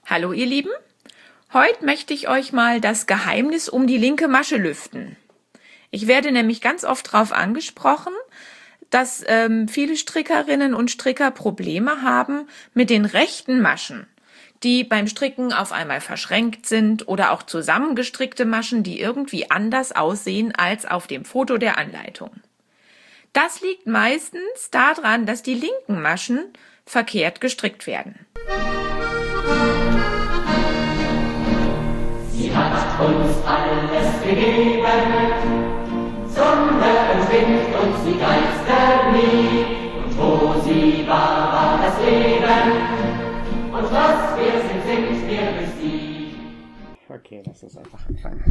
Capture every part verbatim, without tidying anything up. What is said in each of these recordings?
Hallo ihr Lieben, heute möchte ich euch mal das Geheimnis um die linke Masche lüften. Ich werde nämlich ganz oft darauf angesprochen, dass ähm, viele Strickerinnen und Stricker Probleme haben mit den rechten Maschen, die beim Stricken auf einmal verschränkt sind oder auch zusammengestrickte Maschen, die irgendwie anders aussehen als auf dem Foto der Anleitung. Das liegt meistens daran, dass die linken Maschen verkehrt gestrickt werden. Sie hat uns alles gegeben, Sonne und Wind und sie geistert nie. Und wo sie war, war das Leben. Und was wir sind, sind wir durch sie. Okay, lass uns einfach anfangen.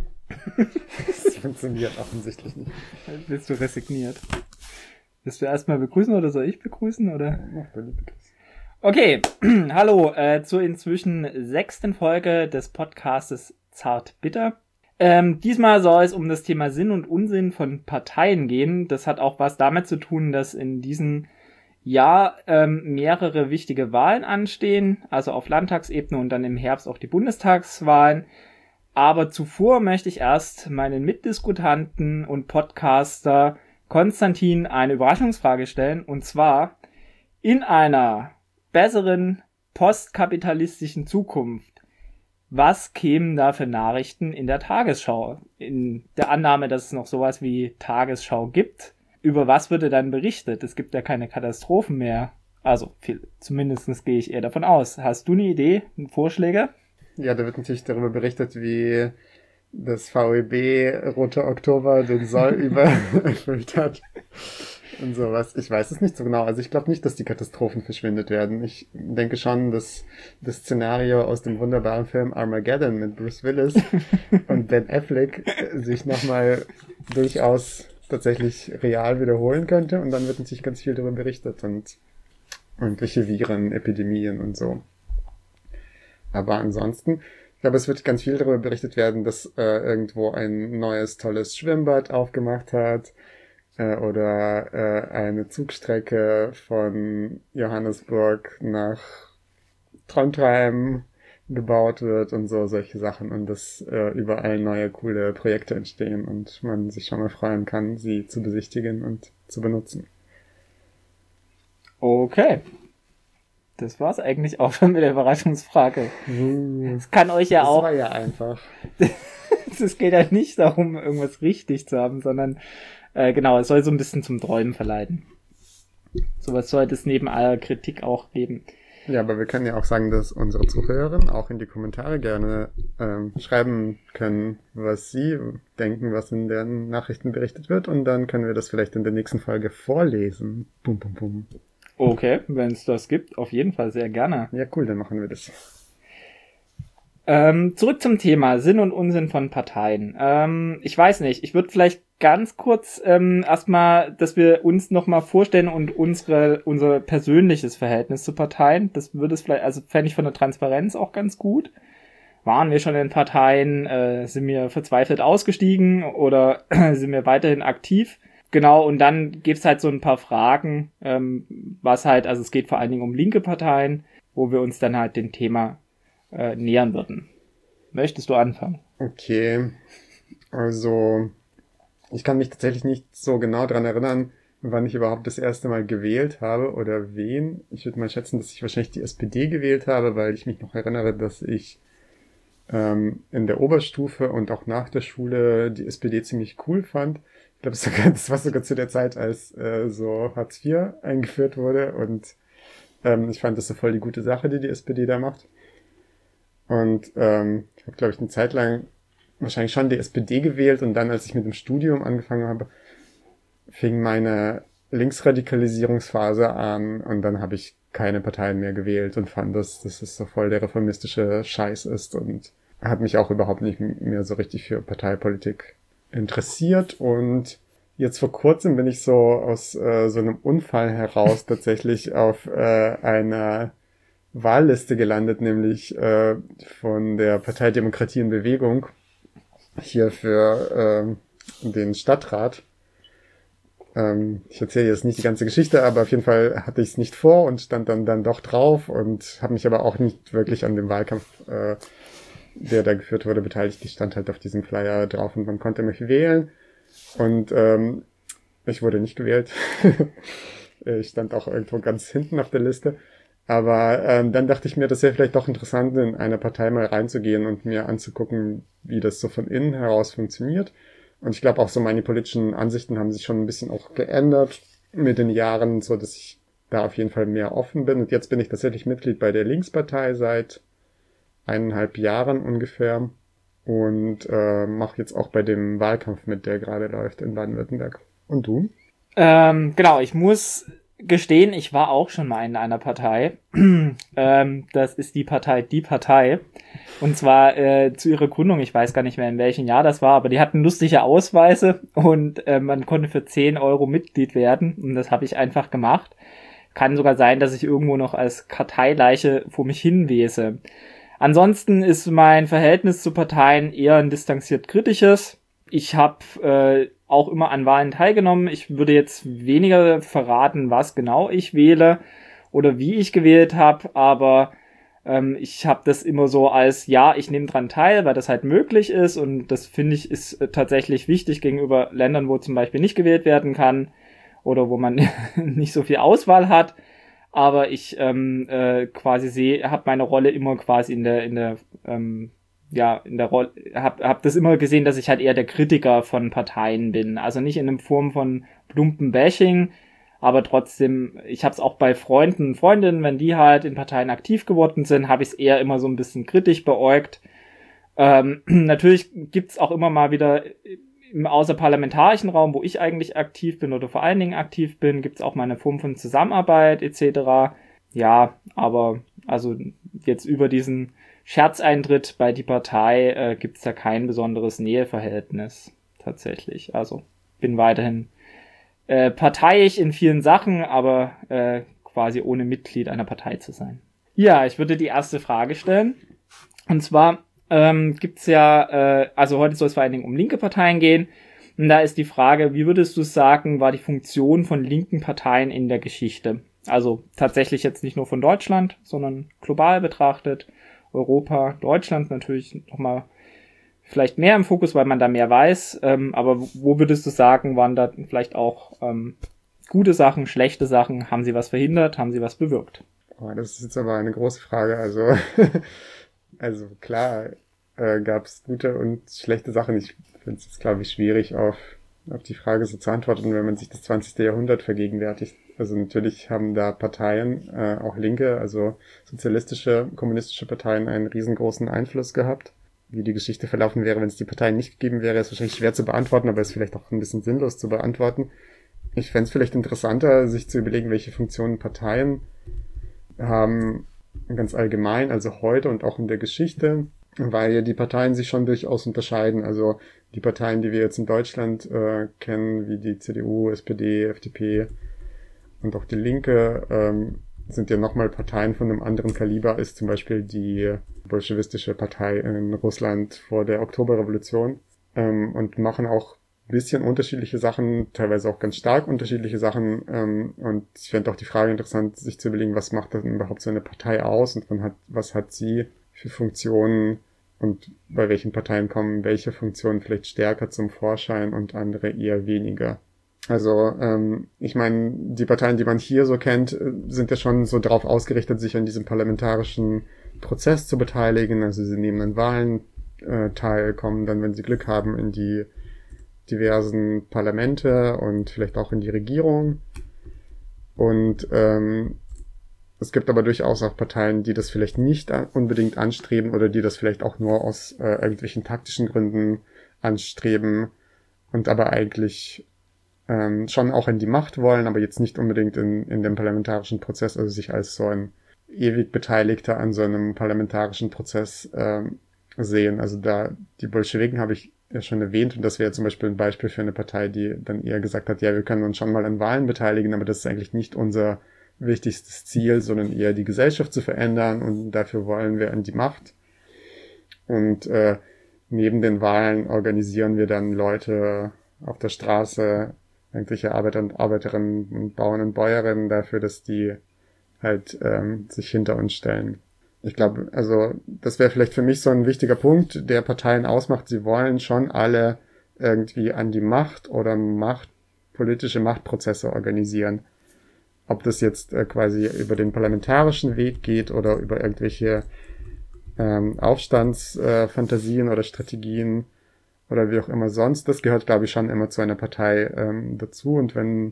Das funktioniert offensichtlich nicht. Bist du resigniert? Willst du erstmal begrüßen oder soll ich begrüßen? Oder? Mach du lieber das. Okay, hallo äh, zur inzwischen sechsten Folge des Podcastes Zart-Bitter. Ähm, diesmal soll es um das Thema Sinn und Unsinn von Parteien gehen. Das hat auch was damit zu tun, dass in diesem Jahr ähm, mehrere wichtige Wahlen anstehen, also auf Landtagsebene und dann im Herbst auch die Bundestagswahlen. Aber zuvor möchte ich erst meinen Mitdiskutanten und Podcaster Konstantin eine Überraschungsfrage stellen, und zwar: In einer besseren postkapitalistischen Zukunft, was kämen da für Nachrichten in der Tagesschau? In der Annahme, dass es noch sowas wie Tagesschau gibt, über was würde dann berichtet? Es gibt ja keine Katastrophen mehr. Also, viel, zumindest gehe ich eher davon aus. Hast du eine Idee, Vorschläge? Ja, da wird natürlich darüber berichtet, wie das V E B Roter Oktober den Soll übererfüllt hat und sowas. Ich weiß es nicht so genau. Also ich glaube nicht, dass die Katastrophen verschwindet werden. Ich denke schon, dass das Szenario aus dem wunderbaren Film Armageddon mit Bruce Willis und Ben Affleck sich nochmal durchaus tatsächlich real wiederholen könnte, und dann wird natürlich ganz viel darüber berichtet und irgendwelche Viren, Epidemien und so. Aber ansonsten, ich glaube, es wird ganz viel darüber berichtet werden, dass äh, irgendwo ein neues, tolles Schwimmbad aufgemacht hat äh, oder äh, eine Zugstrecke von Johannesburg nach Trondheim gebaut wird und so, solche Sachen, und dass äh, überall neue, coole Projekte entstehen und man sich schon mal freuen kann, sie zu besichtigen und zu benutzen. Okay. Das war's eigentlich auch schon mit der Überraschungsfrage. Es kann euch ja das auch... Das war ja einfach. Es geht ja nicht darum, irgendwas richtig zu haben, sondern äh, genau, es soll so ein bisschen zum Träumen verleiten. Sowas sollte es neben aller Kritik auch geben. Ja, aber wir können ja auch sagen, dass unsere Zuhörerinnen auch in die Kommentare gerne ähm, schreiben können, was sie denken, was in den Nachrichten berichtet wird, und dann können wir das vielleicht in der nächsten Folge vorlesen. Bum, bum, bum. Okay, wenn es das gibt, auf jeden Fall sehr gerne. Ja, cool, dann machen wir das. Ähm, zurück zum Thema Sinn und Unsinn von Parteien. Ähm, ich weiß nicht, ich würde vielleicht ganz kurz ähm, erstmal, dass wir uns nochmal vorstellen und unsere unser persönliches Verhältnis zu Parteien. Das würde es vielleicht, also fände ich von der Transparenz auch ganz gut. Waren wir schon in Parteien, äh, sind wir verzweifelt ausgestiegen oder sind wir weiterhin aktiv? Genau, und dann gibt's halt so ein paar Fragen, ähm, was halt, also es geht vor allen Dingen um linke Parteien, wo wir uns dann halt dem Thema äh, nähern würden. Möchtest du anfangen? Okay, also ich kann mich tatsächlich nicht so genau dran erinnern, wann ich überhaupt das erste Mal gewählt habe oder wen. Ich würde mal schätzen, dass ich wahrscheinlich die S P D gewählt habe, weil ich mich noch erinnere, dass ich ähm, in der Oberstufe und auch nach der Schule die S P D ziemlich cool fand. Ich glaube, sogar, das war sogar zu der Zeit, als äh, so Hartz vier eingeführt wurde, und ähm, ich fand das so voll die gute Sache, die die S P D da macht. Und ähm, ich habe, glaube ich, eine Zeit lang wahrscheinlich schon die S P D gewählt, und dann, als ich mit dem Studium angefangen habe, fing meine Linksradikalisierungsphase an, und dann habe ich keine Parteien mehr gewählt und fand, dass, dass es so voll der reformistische Scheiß ist, und hat mich auch überhaupt nicht mehr so richtig für Parteipolitik interessiert. Und jetzt vor kurzem bin ich so aus äh, so einem Unfall heraus tatsächlich auf äh, einer Wahlliste gelandet, nämlich äh, von der Partei Demokratie in Bewegung hier für äh, den Stadtrat. Ähm, ich erzähle jetzt nicht die ganze Geschichte, aber auf jeden Fall hatte ich es nicht vor und stand dann dann doch drauf und habe mich aber auch nicht wirklich an dem Wahlkampf, äh, der da geführt wurde, beteiligt. Ich stand halt auf diesem Flyer drauf und man konnte mich wählen. Und ähm, ich wurde nicht gewählt. Ich stand auch irgendwo ganz hinten auf der Liste. Aber ähm, dann dachte ich mir, das wäre vielleicht doch interessant, in eine Partei mal reinzugehen und mir anzugucken, wie das so von innen heraus funktioniert. Und ich glaube auch so meine politischen Ansichten haben sich schon ein bisschen auch geändert mit den Jahren, so dass ich da auf jeden Fall mehr offen bin. Und jetzt bin ich tatsächlich Mitglied bei der Linkspartei seit eineinhalb Jahren ungefähr und äh, mache jetzt auch bei dem Wahlkampf mit, der gerade läuft in Baden-Württemberg. Und du? Ähm, genau, ich muss gestehen, ich war auch schon mal in einer Partei. ähm, das ist die Partei Die Partei. Und zwar äh, zu ihrer Gründung, ich weiß gar nicht mehr in welchem Jahr das war, aber die hatten lustige Ausweise und äh, man konnte für zehn Euro Mitglied werden und das habe ich einfach gemacht. Kann sogar sein, dass ich irgendwo noch als Karteileiche vor mich hinwese. Ansonsten ist mein Verhältnis zu Parteien eher ein distanziert kritisches. Ich habe äh, auch immer an Wahlen teilgenommen. Ich würde jetzt weniger verraten, was genau ich wähle oder wie ich gewählt habe, aber ähm, ich habe das immer so als, ja, ich nehme dran teil, weil das halt möglich ist und das finde ich ist äh, tatsächlich wichtig gegenüber Ländern, wo zum Beispiel nicht gewählt werden kann oder wo man nicht so viel Auswahl hat. Aber ich ähm, äh, quasi sehe, habe meine Rolle immer quasi in der in der ähm, ja in der Rolle, habe hab das immer gesehen, dass ich halt eher der Kritiker von Parteien bin. Also nicht in einer Form von plumpen Bashing, aber trotzdem, ich habe es auch bei Freunden und Freundinnen, wenn die halt in Parteien aktiv geworden sind, habe ich es eher immer so ein bisschen kritisch beäugt. Ähm, natürlich gibt's auch immer mal wieder im außerparlamentarischen Raum, wo ich eigentlich aktiv bin oder vor allen Dingen aktiv bin, gibt's auch mal eine Form von Zusammenarbeit et cetera. Ja, aber also jetzt über diesen Scherzeintritt bei die Partei äh, gibt's da kein besonderes Näheverhältnis tatsächlich. Also bin weiterhin äh, parteiisch in vielen Sachen, aber äh, quasi ohne Mitglied einer Partei zu sein. Ja, ich würde die erste Frage stellen. Und zwar ähm, gibt's ja, äh, also heute soll es vor allen Dingen um linke Parteien gehen. Und da ist die Frage, wie würdest du sagen, war die Funktion von linken Parteien in der Geschichte? Also tatsächlich jetzt nicht nur von Deutschland, sondern global betrachtet. Europa, Deutschland natürlich nochmal vielleicht mehr im Fokus, weil man da mehr weiß. Ähm, aber wo würdest du sagen, waren da vielleicht auch ähm, gute Sachen, schlechte Sachen? Haben sie was verhindert? Haben sie was bewirkt? Oh, das ist jetzt aber eine große Frage. Also, also klar äh, gab es gute und schlechte Sachen. Ich finde es jetzt, glaube ich, schwierig, auf, auf die Frage so zu antworten, wenn man sich das zwanzigste Jahrhundert vergegenwärtigt. Also natürlich haben da Parteien, äh, auch linke, also sozialistische, kommunistische Parteien einen riesengroßen Einfluss gehabt. Wie die Geschichte verlaufen wäre, wenn es die Parteien nicht gegeben wäre, ist wahrscheinlich schwer zu beantworten, aber ist vielleicht auch ein bisschen sinnlos zu beantworten. Ich fände es vielleicht interessanter, sich zu überlegen, welche Funktionen Parteien haben, ganz allgemein, also heute und auch in der Geschichte, weil ja die Parteien sich schon durchaus unterscheiden. Also die Parteien, die wir jetzt in Deutschland äh, kennen, wie die C D U, S P D, F D P und auch die Linke, ähm, sind ja nochmal Parteien von einem anderen Kaliber als zum Beispiel die bolschewistische Partei in Russland vor der Oktoberrevolution, ähm, und machen auch ein bisschen unterschiedliche Sachen, teilweise auch ganz stark unterschiedliche Sachen, ähm, und ich fände auch die Frage interessant, sich zu überlegen, was macht denn überhaupt so eine Partei aus und man hat, was hat sie für Funktionen und bei welchen Parteien kommen welche Funktionen vielleicht stärker zum Vorschein und andere eher weniger. Also ähm, ich meine, die Parteien, die man hier so kennt, sind ja schon so darauf ausgerichtet, sich an diesem parlamentarischen Prozess zu beteiligen. Also sie nehmen an Wahlen äh, teil, kommen dann, wenn sie Glück haben, in die diversen Parlamente und vielleicht auch in die Regierung. Und ähm, es gibt aber durchaus auch Parteien, die das vielleicht nicht unbedingt anstreben oder die das vielleicht auch nur aus äh, irgendwelchen taktischen Gründen anstreben und aber eigentlich ähm, schon auch in die Macht wollen, aber jetzt nicht unbedingt in, in dem parlamentarischen Prozess, also sich als so ein ewig Beteiligter an so einem parlamentarischen Prozess ähm, sehen. Also da, die Bolschewiken habe ich ja schon erwähnt und das wäre zum Beispiel ein Beispiel für eine Partei, die dann eher gesagt hat, ja, wir können uns schon mal an Wahlen beteiligen, aber das ist eigentlich nicht unser wichtigstes Ziel, sondern eher die Gesellschaft zu verändern und dafür wollen wir an die Macht. Und äh, neben den Wahlen organisieren wir dann Leute auf der Straße, irgendwelche Arbeiter und Arbeiterinnen und Bauern und Bäuerinnen dafür, dass die halt ähm, sich hinter uns stellen. Ich glaube, also das wäre vielleicht für mich so ein wichtiger Punkt, der Parteien ausmacht. Sie wollen schon alle irgendwie an die Macht oder Macht, politische Machtprozesse organisieren. Ob das jetzt äh, quasi über den parlamentarischen Weg geht oder über irgendwelche ähm, Aufstandsfantasien äh, oder Strategien oder wie auch immer sonst. Das gehört, glaube ich, schon immer zu einer Partei ähm, dazu. Und wenn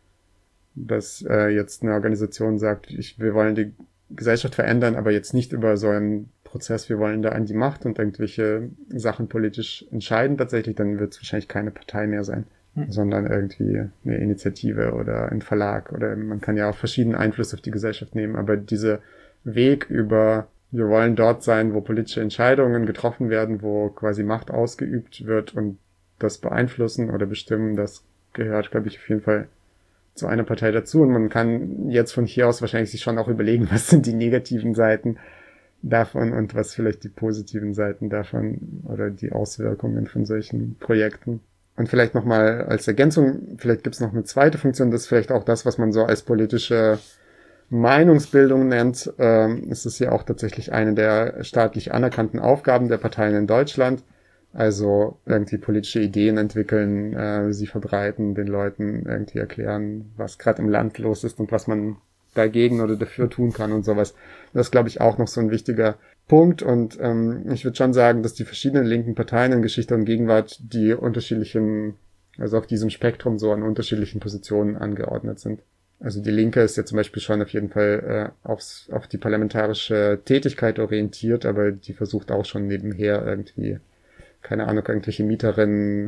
das äh, jetzt eine Organisation sagt, ich, wir wollen die Gesellschaft verändern, aber jetzt nicht über so einen Prozess, wir wollen da an die Macht und irgendwelche Sachen politisch entscheiden tatsächlich, dann wird es wahrscheinlich keine Partei mehr sein, hm. sondern irgendwie eine Initiative oder ein Verlag oder man kann ja auch verschiedene Einflüsse auf die Gesellschaft nehmen, aber dieser Weg über, wir wollen dort sein, wo politische Entscheidungen getroffen werden, wo quasi Macht ausgeübt wird und das beeinflussen oder bestimmen, das gehört, glaube ich, auf jeden Fall zu einer Partei dazu und man kann jetzt von hier aus wahrscheinlich sich schon auch überlegen, was sind die negativen Seiten davon und was vielleicht die positiven Seiten davon oder die Auswirkungen von solchen Projekten. Und vielleicht nochmal als Ergänzung, vielleicht gibt es noch eine zweite Funktion, das ist vielleicht auch das, was man so als politische Meinungsbildung nennt. Ähm, es ist ja auch tatsächlich eine der staatlich anerkannten Aufgaben der Parteien in Deutschland. Also irgendwie politische Ideen entwickeln, äh, sie verbreiten, den Leuten irgendwie erklären, was gerade im Land los ist und was man dagegen oder dafür tun kann und sowas. Das ist, glaube ich, auch noch so ein wichtiger Punkt. Und ähm, ich würde schon sagen, dass die verschiedenen linken Parteien in Geschichte und Gegenwart die unterschiedlichen, also auf diesem Spektrum so an unterschiedlichen Positionen angeordnet sind. Also die Linke ist ja zum Beispiel schon auf jeden Fall äh, aufs, auf die parlamentarische Tätigkeit orientiert, aber die versucht auch schon nebenher irgendwie keine Ahnung, irgendwelche Mieterinnen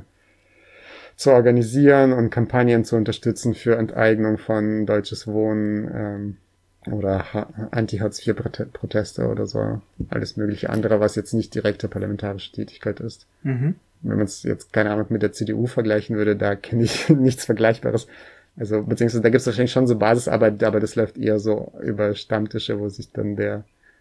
zu organisieren und Kampagnen zu unterstützen für Enteignung von Deutsches Wohnen ähm, oder Anti-Hartz vier Proteste oder so. Alles mögliche andere, was jetzt nicht direkte parlamentarische Tätigkeit ist. Mhm. Wenn man es jetzt, keine Ahnung, mit der C D U vergleichen würde, da kenne ich nichts Vergleichbares. Also, beziehungsweise da gibt es wahrscheinlich schon so Basisarbeit, aber das läuft eher so über Stammtische, wo sich dann der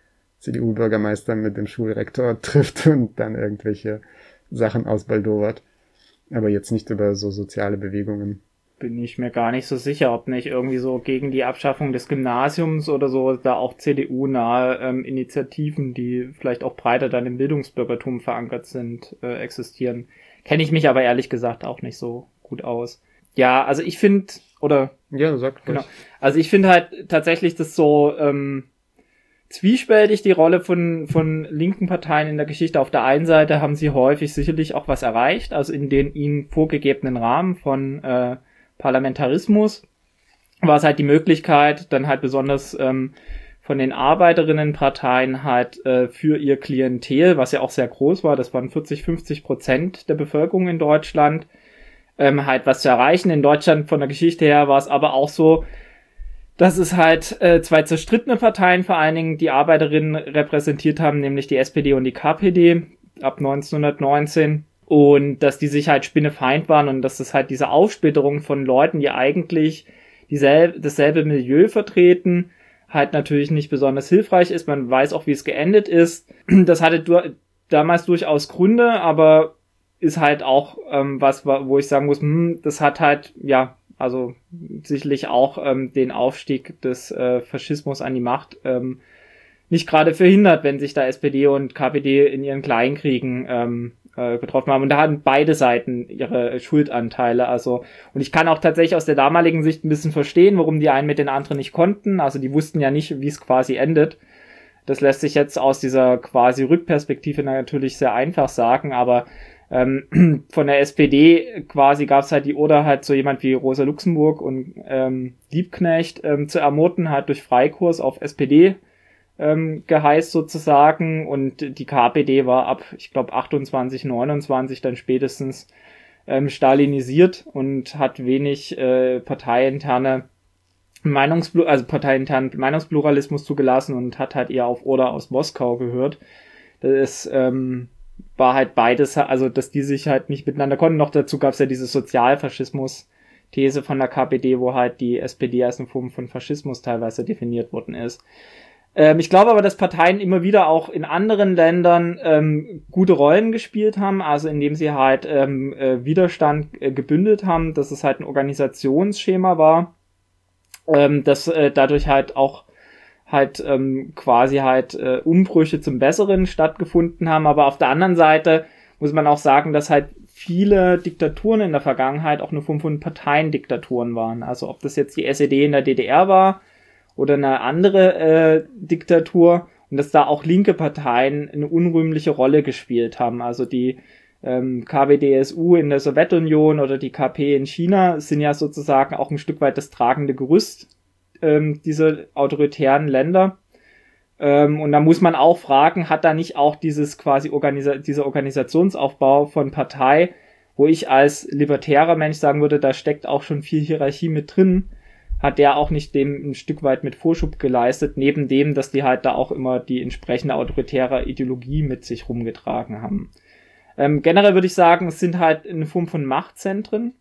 C D U-Bürgermeister mit dem Schulrektor trifft und dann irgendwelche Sachen ausbaldowert. Aber jetzt nicht über so soziale Bewegungen. Bin ich mir gar nicht so sicher, ob nicht irgendwie so gegen die Abschaffung des Gymnasiums oder so da auch C D U-nahe ähm, Initiativen, die vielleicht auch breiter dann im Bildungsbürgertum verankert sind, äh, existieren. Kenne ich mich aber ehrlich gesagt auch nicht so gut aus. Ja, also ich finde, oder... Ja, sag genau. Also ich finde halt tatsächlich das so... Ähm, zwiespältig die Rolle von von linken Parteien in der Geschichte. Auf der einen Seite haben sie häufig sicherlich auch was erreicht, also in den ihnen vorgegebenen Rahmen von äh, Parlamentarismus war es halt die Möglichkeit, dann halt besonders ähm, von den Arbeiterinnenparteien halt äh, für ihr Klientel, was ja auch sehr groß war, das waren vierzig, fünfzig Prozent der Bevölkerung in Deutschland, ähm, halt was zu erreichen. In Deutschland von der Geschichte her war es aber auch so, dass es halt äh, zwei zerstrittene Parteien vor allen Dingen die Arbeiterinnen repräsentiert haben, nämlich die S P D und die K P D ab neunzehnhundertneunzehn und dass die sich halt spinnefeind waren und dass es halt diese Aufsplitterung von Leuten, die eigentlich dieselbe, dasselbe Milieu vertreten, halt natürlich nicht besonders hilfreich ist. Man weiß auch, wie es geendet ist. Das hatte du- damals durchaus Gründe, aber ist halt auch ähm, was, wo ich sagen muss, hm, das hat halt, ja, also sicherlich auch ähm, den Aufstieg des äh, Faschismus an die Macht ähm, nicht gerade verhindert, wenn sich da S P D und K P D in ihren Kleinkriegen ähm, äh, getroffen haben. Und da hatten beide Seiten ihre Schuldanteile. Also, und ich kann auch tatsächlich aus der damaligen Sicht ein bisschen verstehen, warum die einen mit den anderen nicht konnten. Also die wussten ja nicht, wie es quasi endet. Das lässt sich jetzt aus dieser quasi Rückperspektive natürlich sehr einfach sagen, aber Ähm, von der S P D quasi gab es halt die Order, halt so jemand wie Rosa Luxemburg und ähm, Liebknecht ähm, zu ermorden, halt durch Freikurs auf S P D ähm, geheißt sozusagen, und die K P D war ab, ich glaube, achtundzwanzig, neunundzwanzig dann spätestens ähm, stalinisiert und hat wenig äh, parteiinterne Meinungsplu- also parteiinternen Meinungspluralismus zugelassen und hat halt eher auf Order aus Moskau gehört. Das ist ähm, war halt beides, also dass die sich halt nicht miteinander konnten. Noch dazu gab es ja diese Sozialfaschismus-These von der K P D, wo halt die S P D als eine Form von Faschismus teilweise definiert worden ist. Ähm, ich glaube aber, dass Parteien immer wieder auch in anderen Ländern ähm, gute Rollen gespielt haben, also indem sie halt ähm, äh, Widerstand äh, gebündelt haben, dass es halt ein Organisationsschema war, ähm, dass äh, dadurch halt auch halt ähm, quasi halt äh, Umbrüche zum Besseren stattgefunden haben. Aber auf der anderen Seite muss man auch sagen, dass halt viele Diktaturen in der Vergangenheit auch eine Form von Parteiendiktaturen waren. Also ob das jetzt die S E D in der D D R war oder eine andere äh, Diktatur, und dass da auch linke Parteien eine unrühmliche Rolle gespielt haben. Also die ähm, K W D S U in der Sowjetunion oder die K P in China sind ja sozusagen auch ein Stück weit das tragende Gerüst ähm, dieser autoritären Länder. Ähm, und da muss man auch fragen, hat da nicht auch dieses quasi Organisa- dieser Organisationsaufbau von Partei, wo ich als libertärer Mensch sagen würde, da steckt auch schon viel Hierarchie mit drin, hat der auch nicht dem ein Stück weit mit Vorschub geleistet, neben dem, dass die halt da auch immer die entsprechende autoritäre Ideologie mit sich rumgetragen haben. Ähm, generell würde ich sagen, es sind halt eine Form von Machtzentren,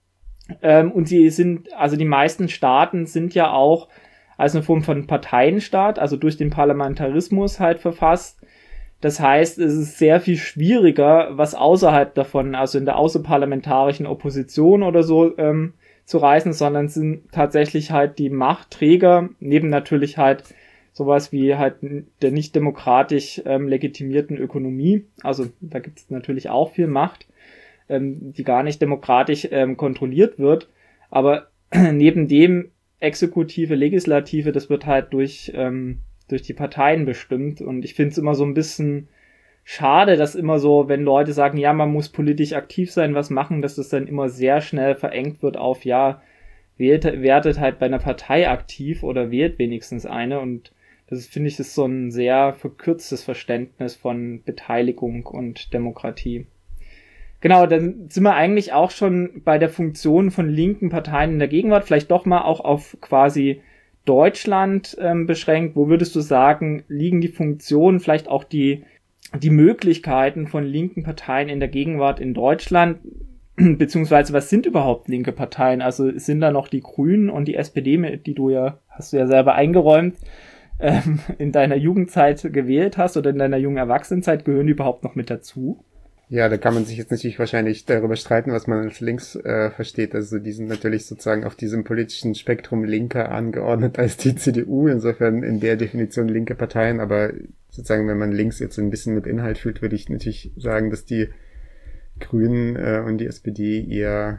ähm, und sie sind, also die meisten Staaten sind ja auch als eine Form von Parteienstaat, also durch den Parlamentarismus halt verfasst. Das heißt, es ist sehr viel schwieriger, was außerhalb davon, also in der außerparlamentarischen Opposition oder so, ähm, zu reißen, sondern es sind tatsächlich halt die Machtträger, neben natürlich halt sowas wie halt der nicht demokratisch ähm, legitimierten Ökonomie, also da gibt es natürlich auch viel Macht, ähm, die gar nicht demokratisch ähm, kontrolliert wird, aber neben dem Exekutive, Legislative, das wird halt durch ähm, durch die Parteien bestimmt, und ich finde es immer so ein bisschen schade, dass immer so, wenn Leute sagen, ja, man muss politisch aktiv sein, was machen, dass das dann immer sehr schnell verengt wird auf, ja, wählt, werdet halt bei einer Partei aktiv oder wählt wenigstens eine, und das finde ich ist so ein sehr verkürztes Verständnis von Beteiligung und Demokratie. Genau, dann sind wir eigentlich auch schon bei der Funktion von linken Parteien in der Gegenwart, vielleicht doch mal auch auf quasi Deutschland ähm, beschränkt. Wo würdest du sagen, liegen die Funktionen, vielleicht auch die die Möglichkeiten von linken Parteien in der Gegenwart in Deutschland, beziehungsweise was sind überhaupt linke Parteien? Also sind da noch die Grünen und die S P D, die du ja, hast du ja selber eingeräumt, ähm, in deiner Jugendzeit gewählt hast oder in deiner jungen Erwachsenenzeit, gehören die überhaupt noch mit dazu? Ja, da kann man sich jetzt natürlich wahrscheinlich darüber streiten, was man als links äh, versteht. Also die sind natürlich sozusagen auf diesem politischen Spektrum linker angeordnet als die C D U. Insofern in der Definition linke Parteien. Aber sozusagen, wenn man links jetzt ein bisschen mit Inhalt fühlt, würde ich natürlich sagen, dass die Grünen äh, und die S P D eher,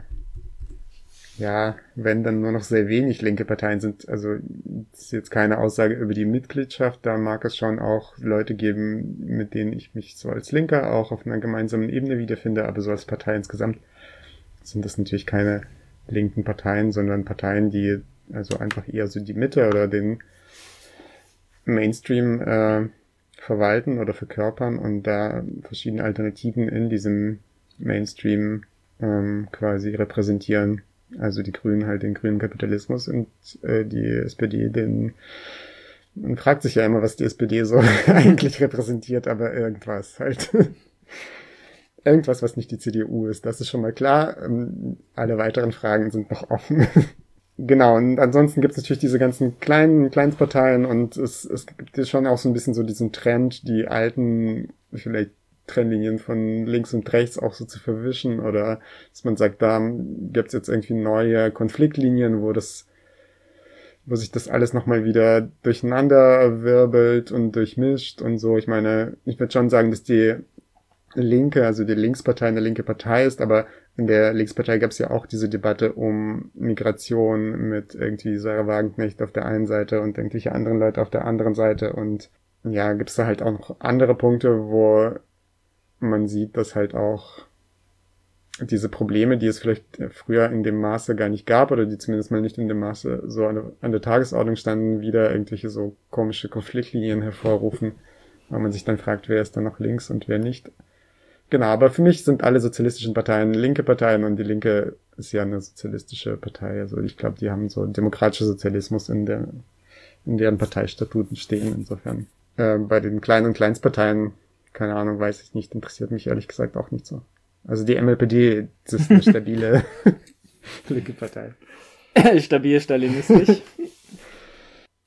ja, wenn dann nur noch sehr wenig linke Parteien sind. Also das ist jetzt keine Aussage über die Mitgliedschaft. Da mag es schon auch Leute geben, mit denen ich mich so als Linker auch auf einer gemeinsamen Ebene wiederfinde. Aber so als Partei insgesamt sind das natürlich keine linken Parteien, sondern Parteien, die also einfach eher so die Mitte oder den Mainstream äh, verwalten oder verkörpern und da verschiedene Alternativen in diesem Mainstream ähm, quasi repräsentieren. Also die Grünen halt den grünen Kapitalismus und äh, die S P D den, man fragt sich ja immer, was die S P D so eigentlich repräsentiert, aber irgendwas halt. Irgendwas, was nicht die C D U ist, das ist schon mal klar. Ähm, alle weiteren Fragen sind noch offen. Genau, und ansonsten gibt es natürlich diese ganzen kleinen Kleinstparteien und es, es gibt schon auch so ein bisschen so diesen Trend, die alten, vielleicht Trennlinien von links und rechts auch so zu verwischen oder dass man sagt, da gibt's jetzt irgendwie neue Konfliktlinien, wo das, wo sich das alles nochmal wieder durcheinander wirbelt und durchmischt und so. Ich meine, ich würde schon sagen, dass die Linke, also die Linkspartei eine linke Partei ist, aber in der Linkspartei gab es ja auch diese Debatte um Migration mit irgendwie Sarah Wagenknecht auf der einen Seite und irgendwelche anderen Leute auf der anderen Seite und ja, gibt's da halt auch noch andere Punkte, wo man sieht, dass halt auch diese Probleme, die es vielleicht früher in dem Maße gar nicht gab oder die zumindest mal nicht in dem Maße so an der, an der Tagesordnung standen, wieder irgendwelche so komische Konfliktlinien hervorrufen, weil man sich dann fragt, wer ist dann noch links und wer nicht. Genau, aber für mich sind alle sozialistischen Parteien linke Parteien und die Linke ist ja eine sozialistische Partei. Also ich glaube, die haben so demokratischer Sozialismus in der in deren Parteistatuten stehen. Insofern äh, bei den kleinen und Kleinstparteien, keine Ahnung, weiß ich nicht, interessiert mich ehrlich gesagt auch nicht so. Also die M L P D, das ist eine stabile linke Partei. Stabil, stalinistisch.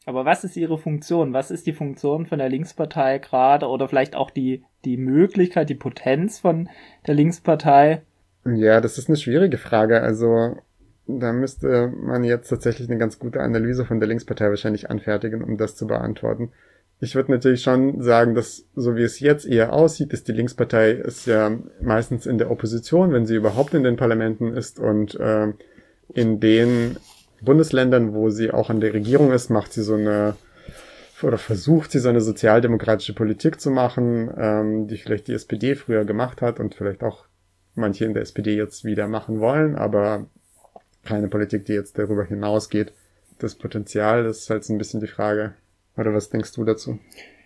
Aber was ist ihre Funktion? Was ist die Funktion von der Linkspartei gerade oder vielleicht auch die, die Möglichkeit, die Potenz von der Linkspartei? Ja, das ist eine schwierige Frage. Also da müsste man jetzt tatsächlich eine ganz gute Analyse von der Linkspartei wahrscheinlich anfertigen, um das zu beantworten. Ich würde natürlich schon sagen, dass so wie es jetzt eher aussieht, ist die Linkspartei ist ja meistens in der Opposition, wenn sie überhaupt in den Parlamenten ist, und äh, in den Bundesländern, wo sie auch an der Regierung ist, macht sie so eine oder versucht sie so eine sozialdemokratische Politik zu machen, ähm, die vielleicht die S P D früher gemacht hat und vielleicht auch manche in der S P D jetzt wieder machen wollen, aber keine Politik, die jetzt darüber hinausgeht. Das Potenzial, das ist halt so ein bisschen die Frage. Oder was denkst du dazu?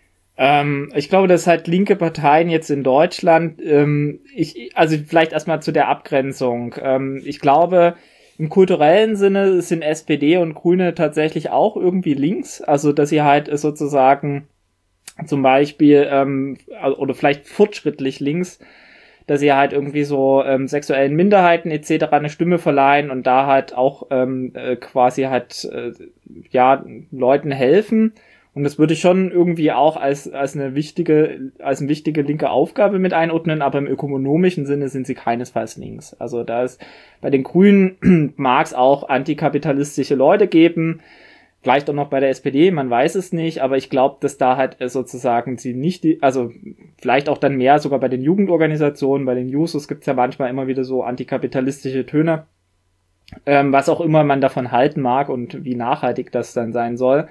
Ähm, ich glaube, dass halt linke Parteien jetzt in Deutschland, ähm, ich, also vielleicht erstmal zu der Abgrenzung. Ähm, ich glaube, im kulturellen Sinne sind S P D und Grüne tatsächlich auch irgendwie links. Also, dass sie halt sozusagen zum Beispiel, ähm, oder vielleicht fortschrittlich links, dass sie halt irgendwie so ähm, sexuellen Minderheiten et cetera eine Stimme verleihen und da halt auch ähm, äh, quasi halt äh, ja Leuten helfen. Und das würde ich schon irgendwie auch als als eine wichtige als eine wichtige linke Aufgabe mit einordnen, aber im ökonomischen Sinne sind sie keinesfalls links. Also da ist bei den Grünen mag es auch antikapitalistische Leute geben, vielleicht auch noch bei der S P D, man weiß es nicht, aber ich glaube, dass da halt sozusagen sie nicht, die, also vielleicht auch dann mehr sogar bei den Jugendorganisationen, bei den Jusos gibt es ja manchmal immer wieder so antikapitalistische Töne, ähm, was auch immer man davon halten mag und wie nachhaltig das dann sein soll.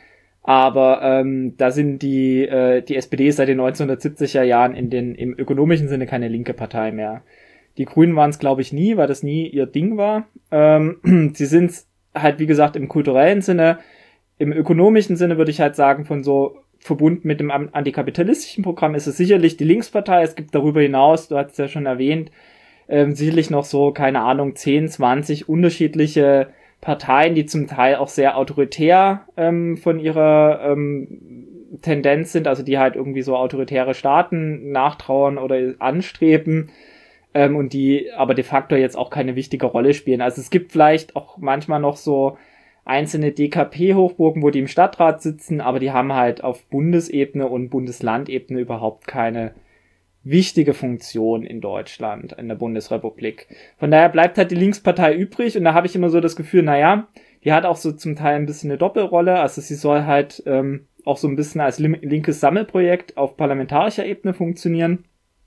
Aber ähm, da sind die äh, die S P D seit den neunzehnhundertsiebziger Jahren in den im ökonomischen Sinne keine linke Partei mehr. Die Grünen waren es, glaube ich, nie, weil das nie ihr Ding war. Ähm, sie sind halt, wie gesagt, im kulturellen Sinne. Im ökonomischen Sinne würde ich halt sagen, von so verbunden mit dem antikapitalistischen Programm ist es sicherlich die Linkspartei. Es gibt darüber hinaus, du hast es ja schon erwähnt, ähm, sicherlich noch so, keine Ahnung, zehn, zwanzig unterschiedliche Parteien, die zum Teil auch sehr autoritär ähm, von ihrer ähm, Tendenz sind, also die halt irgendwie so autoritäre Staaten nachtrauern oder anstreben. Ähm, und die aber de facto jetzt auch keine wichtige Rolle spielen. Also es gibt vielleicht auch manchmal noch so einzelne D K P-Hochburgen, wo die im Stadtrat sitzen, aber die haben halt auf Bundesebene und Bundeslandebene überhaupt keine wichtige Funktion in Deutschland, in der Bundesrepublik. Von daher bleibt halt die Linkspartei übrig und da habe ich immer so das Gefühl, naja, die hat auch so zum Teil ein bisschen eine Doppelrolle, also sie soll halt ähm, auch so ein bisschen als linkes Sammelprojekt auf parlamentarischer Ebene funktionieren.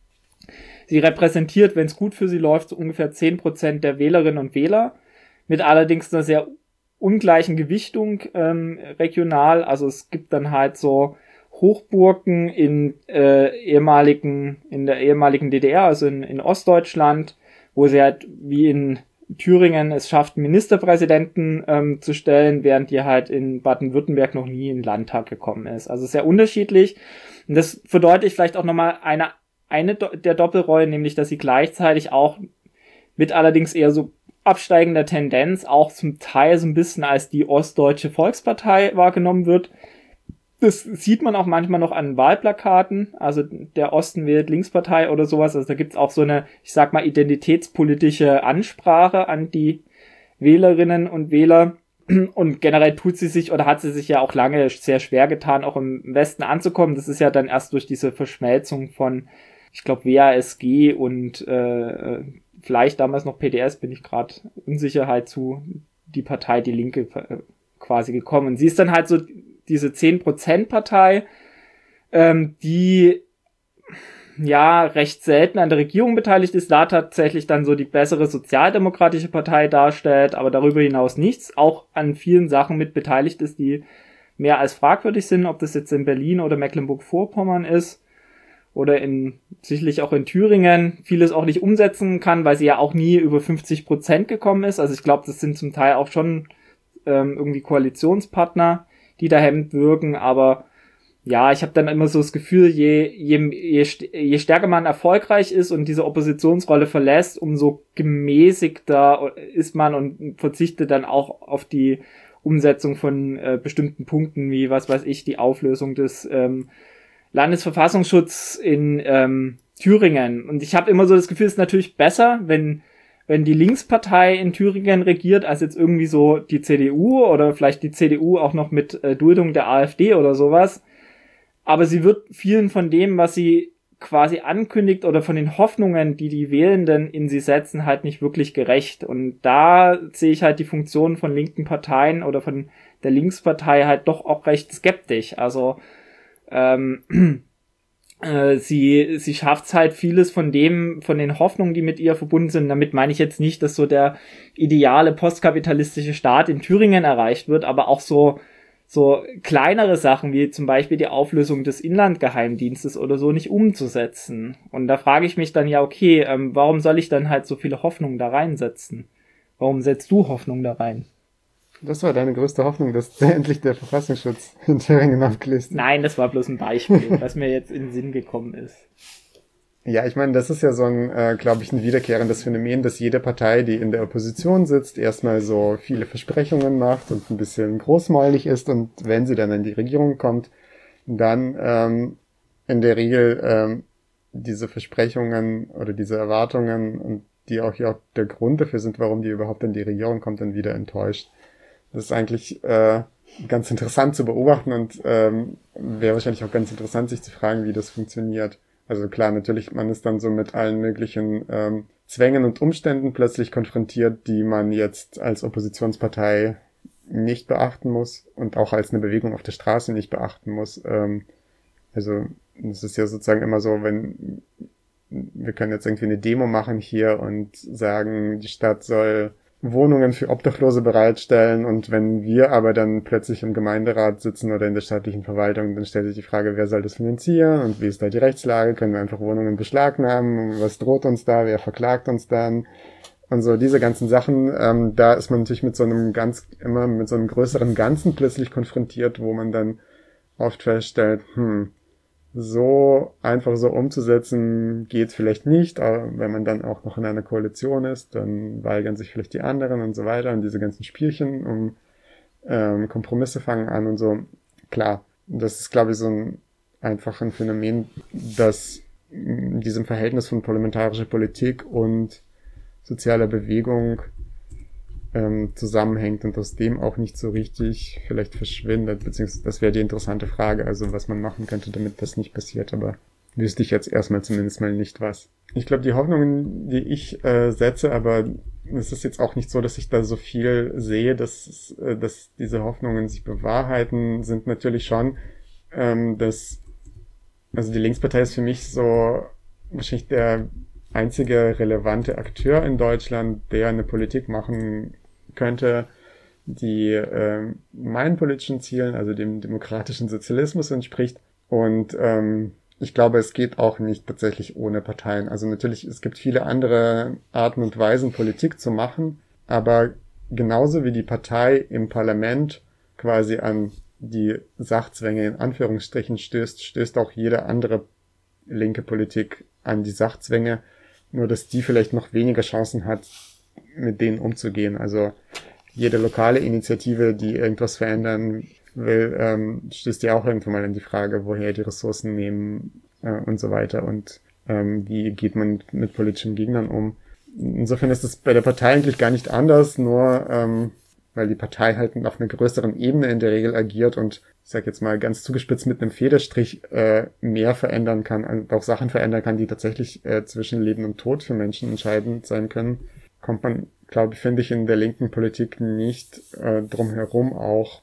Sie repräsentiert, wenn es gut für sie läuft, so ungefähr zehn Prozent der Wählerinnen und Wähler, mit allerdings einer sehr ungleichen Gewichtung ähm, regional. Also es gibt dann halt so Hochburgen in äh, ehemaligen, in der ehemaligen D D R, also in, in Ostdeutschland, wo sie halt wie in Thüringen es schafft, Ministerpräsidenten ähm, zu stellen, während die halt in Baden-Württemberg noch nie in den Landtag gekommen ist. Also sehr unterschiedlich. Und das verdeutlicht vielleicht auch nochmal eine eine der Doppelrollen, nämlich dass sie gleichzeitig auch mit allerdings eher so absteigender Tendenz auch zum Teil so ein bisschen als die Ostdeutsche Volkspartei wahrgenommen wird. Das sieht man auch manchmal noch an Wahlplakaten, also der Osten wählt Linkspartei oder sowas. Also da gibt's auch so eine, ich sag mal, identitätspolitische Ansprache an die Wählerinnen und Wähler. Und generell tut sie sich oder hat sie sich ja auch lange sehr schwer getan, auch im Westen anzukommen. Das ist ja dann erst durch diese Verschmelzung von, ich glaube, W A S G und äh, vielleicht damals noch P D S, bin ich gerade unsicher, halt zu die Partei Die Linke äh, quasi gekommen. Und sie ist dann halt so diese zehn Prozent Partei, ähm, die ja recht selten an der Regierung beteiligt ist, da tatsächlich dann so die bessere sozialdemokratische Partei darstellt, aber darüber hinaus nichts, auch an vielen Sachen mit beteiligt ist, die mehr als fragwürdig sind, ob das jetzt in Berlin oder Mecklenburg-Vorpommern ist oder in sicherlich auch in Thüringen vieles auch nicht umsetzen kann, weil sie ja auch nie über fünfzig Prozent gekommen ist. Also ich glaube, das sind zum Teil auch schon ähm, irgendwie Koalitionspartner, die da hemmend wirken, aber ja, ich habe dann immer so das Gefühl, je, je, je, je stärker man erfolgreich ist und diese Oppositionsrolle verlässt, umso gemäßigter ist man und verzichtet dann auch auf die Umsetzung von äh, bestimmten Punkten, wie, was weiß ich, die Auflösung des ähm, Landesverfassungsschutzes in ähm, Thüringen. Und ich habe immer so das Gefühl, es ist natürlich besser, wenn wenn die Linkspartei in Thüringen regiert, als jetzt irgendwie so die C D U oder vielleicht die C D U auch noch mit äh, Duldung der AfD oder sowas. Aber sie wird vielen von dem, was sie quasi ankündigt oder von den Hoffnungen, die die Wählenden in sie setzen, halt nicht wirklich gerecht. Und da sehe ich halt die Funktion von linken Parteien oder von der Linkspartei halt doch auch recht skeptisch. Also ähm, äh, sie sie schafft halt vieles von dem, von den Hoffnungen, die mit ihr verbunden sind. Damit meine ich jetzt nicht, dass so der ideale postkapitalistische Staat in Thüringen erreicht wird, aber auch so so kleinere Sachen wie zum Beispiel die Auflösung des Inlandgeheimdienstes oder so nicht umzusetzen. Und da frage ich mich dann ja, okay, ähm, warum soll ich dann halt so viele Hoffnungen da reinsetzen? Warum setzt du Hoffnung da rein? Das war deine größte Hoffnung, dass endlich der Verfassungsschutz in Thüringen aufgelöst wird? Nein, das war bloß ein Beispiel, was mir jetzt in den Sinn gekommen ist. Ja, ich meine, das ist ja so ein, äh, glaube ich, ein wiederkehrendes Phänomen, dass jede Partei, die in der Opposition sitzt, erstmal so viele Versprechungen macht und ein bisschen großmäulig ist und wenn sie dann in die Regierung kommt, dann ähm, in der Regel ähm, diese Versprechungen oder diese Erwartungen und die auch ja der Grund dafür sind, warum die überhaupt in die Regierung kommt, dann wieder enttäuscht. Das ist eigentlich äh, ganz interessant zu beobachten und ähm, wäre wahrscheinlich auch ganz interessant, sich zu fragen, wie das funktioniert. Also klar, natürlich, man ist dann so mit allen möglichen ähm, Zwängen und Umständen plötzlich konfrontiert, die man jetzt als Oppositionspartei nicht beachten muss und auch als eine Bewegung auf der Straße nicht beachten muss. Ähm, also es ist ja sozusagen immer so, wenn wir können jetzt irgendwie eine Demo machen hier und sagen, die Stadt soll Wohnungen für Obdachlose bereitstellen und wenn wir aber dann plötzlich im Gemeinderat sitzen oder in der staatlichen Verwaltung, dann stellt sich die Frage, wer soll das finanzieren und wie ist da die Rechtslage, können wir einfach Wohnungen beschlagnahmen, was droht uns da, wer verklagt uns dann und so diese ganzen Sachen, ähm, da ist man natürlich mit so einem ganz, immer mit so einem größeren Ganzen plötzlich konfrontiert, wo man dann oft feststellt, hm, so einfach so umzusetzen geht vielleicht nicht, aber wenn man dann auch noch in einer Koalition ist, dann weigern sich vielleicht die anderen und so weiter und diese ganzen Spielchen um ähm, Kompromisse fangen an und so. Klar, das ist, glaube ich, so ein einfach ein Phänomen, das in diesem Verhältnis von parlamentarischer Politik und sozialer Bewegung ähm, zusammenhängt und aus dem auch nicht so richtig vielleicht verschwindet, beziehungsweise das wäre die interessante Frage, also was man machen könnte, damit das nicht passiert, aber wüsste ich jetzt erstmal zumindest mal nicht was. Ich glaube, die Hoffnungen, die ich äh, setze, aber es ist jetzt auch nicht so, dass ich da so viel sehe, dass, äh, dass diese Hoffnungen sich bewahrheiten, sind natürlich schon, ähm, dass, also die Linkspartei ist für mich so wahrscheinlich der einzige relevante Akteur in Deutschland, der eine Politik machen könnte, die äh, meinen politischen Zielen, also dem demokratischen Sozialismus entspricht. Und ähm, ich glaube, es geht auch nicht tatsächlich ohne Parteien. Also natürlich, es gibt viele andere Arten und Weisen, Politik zu machen, aber genauso wie die Partei im Parlament quasi an die Sachzwänge in Anführungsstrichen stößt, stößt auch jede andere linke Politik an die Sachzwänge, nur dass die vielleicht noch weniger Chancen hat, mit denen umzugehen. Also jede lokale Initiative, die irgendwas verändern will, ähm, stößt ja auch irgendwann mal in die Frage, woher die Ressourcen nehmen äh, und so weiter und ähm, wie geht man mit, mit politischen Gegnern um. Insofern ist es bei der Partei eigentlich gar nicht anders, nur ähm, weil die Partei halt auf einer größeren Ebene in der Regel agiert und ich sag jetzt mal ganz zugespitzt mit einem Federstrich äh, mehr verändern kann und auch Sachen verändern kann, die tatsächlich äh, zwischen Leben und Tod für Menschen entscheidend sein können, kommt man, glaube ich, finde ich, in der linken Politik nicht äh, drum herum, auch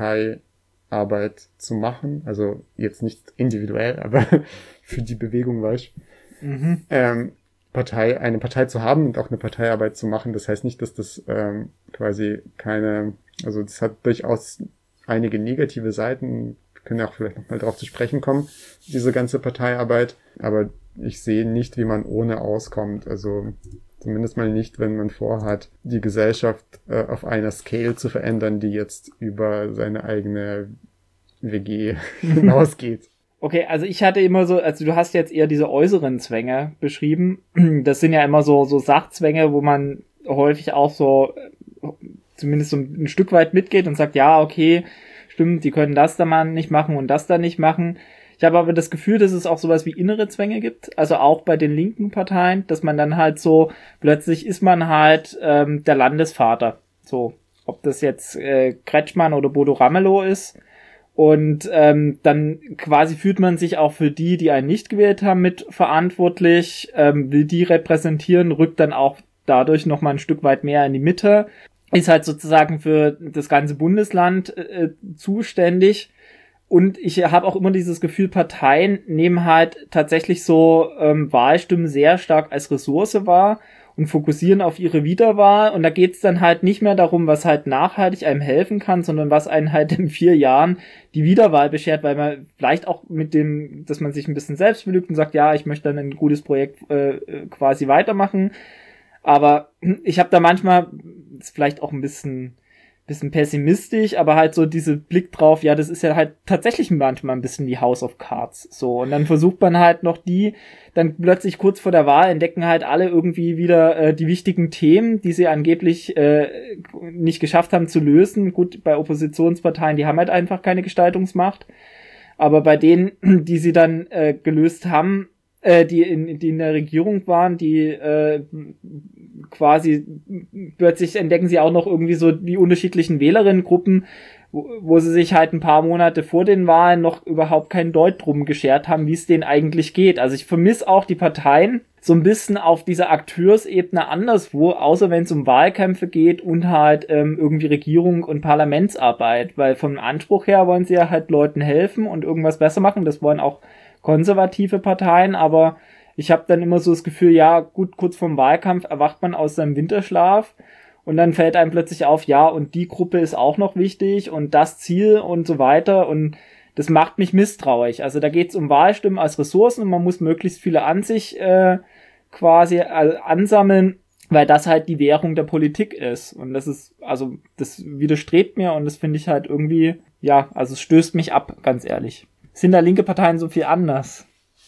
Parteiarbeit zu machen. Also jetzt nicht individuell, aber für die Bewegung, weißt du. Mhm. Ähm, Partei, eine Partei zu haben und auch eine Parteiarbeit zu machen. Das heißt nicht, dass das ähm, quasi keine, also das hat durchaus einige negative Seiten, wir können ja auch vielleicht nochmal drauf zu sprechen kommen, diese ganze Parteiarbeit, aber ich sehe nicht, wie man ohne auskommt, also zumindest mal nicht, wenn man vorhat, die Gesellschaft äh, auf einer Scale zu verändern, die jetzt über seine eigene W G hinausgeht. Okay, also ich hatte immer so, also du hast jetzt eher diese äußeren Zwänge beschrieben. Das sind ja immer so so Sachzwänge, wo man häufig auch so zumindest so ein Stück weit mitgeht und sagt, ja, okay, stimmt, die können das da mal nicht machen und das da nicht machen. Ich Ich habe aber das Gefühl, dass es auch sowas wie innere Zwänge gibt, also auch bei den linken Parteien, dass man dann halt so, plötzlich ist man halt ähm, der Landesvater. So, ob das jetzt äh, Kretschmann oder Bodo Ramelow ist. Und ähm, dann quasi fühlt man sich auch für die, die einen nicht gewählt haben, mit verantwortlich, ähm, will die repräsentieren, rückt dann auch dadurch nochmal ein Stück weit mehr in die Mitte, ist halt sozusagen für das ganze Bundesland äh, zuständig. Und ich habe auch immer dieses Gefühl, Parteien nehmen halt tatsächlich so ähm, Wahlstimmen sehr stark als Ressource wahr und fokussieren auf ihre Wiederwahl. Und da geht's dann halt nicht mehr darum, was halt nachhaltig einem helfen kann, sondern was einen halt in vier Jahren die Wiederwahl beschert, weil man vielleicht auch mit dem, dass man sich ein bisschen selbst belügt und sagt, ja, ich möchte dann ein gutes Projekt äh, quasi weitermachen. Aber ich habe da manchmal, ist vielleicht auch ein bisschen bisschen pessimistisch, aber halt so diese Blick drauf, ja, das ist ja halt tatsächlich manchmal ein bisschen wie House of Cards, so, und dann versucht man halt noch die, dann plötzlich kurz vor der Wahl entdecken halt alle irgendwie wieder äh, die wichtigen Themen, die sie angeblich äh, nicht geschafft haben zu lösen. Gut, bei Oppositionsparteien, die haben halt einfach keine Gestaltungsmacht, aber bei denen, die sie dann äh, gelöst haben, äh, die in, die in der Regierung waren, die äh, quasi plötzlich entdecken sie auch noch irgendwie so die unterschiedlichen Wählerinnengruppen, wo, wo sie sich halt ein paar Monate vor den Wahlen noch überhaupt keinen Deut drum geschert haben, wie es denen eigentlich geht. Also ich vermisse auch die Parteien so ein bisschen auf dieser Akteursebene anderswo, außer wenn es um Wahlkämpfe geht und halt ähm, irgendwie Regierung und Parlamentsarbeit, weil vom Anspruch her wollen sie ja halt Leuten helfen und irgendwas besser machen, das wollen auch konservative Parteien, aber ich habe dann immer so das Gefühl, ja gut, kurz vorm Wahlkampf erwacht man aus seinem Winterschlaf und dann fällt einem plötzlich auf, ja, und die Gruppe ist auch noch wichtig und das Ziel und so weiter, und das macht mich misstrauisch. Also da geht es um Wahlstimmen als Ressourcen und man muss möglichst viele an sich äh, quasi äh, ansammeln, weil das halt die Währung der Politik ist, und das ist, also das widerstrebt mir und das finde ich halt irgendwie, ja, also es stößt mich ab, ganz ehrlich. Sind da linke Parteien so viel anders?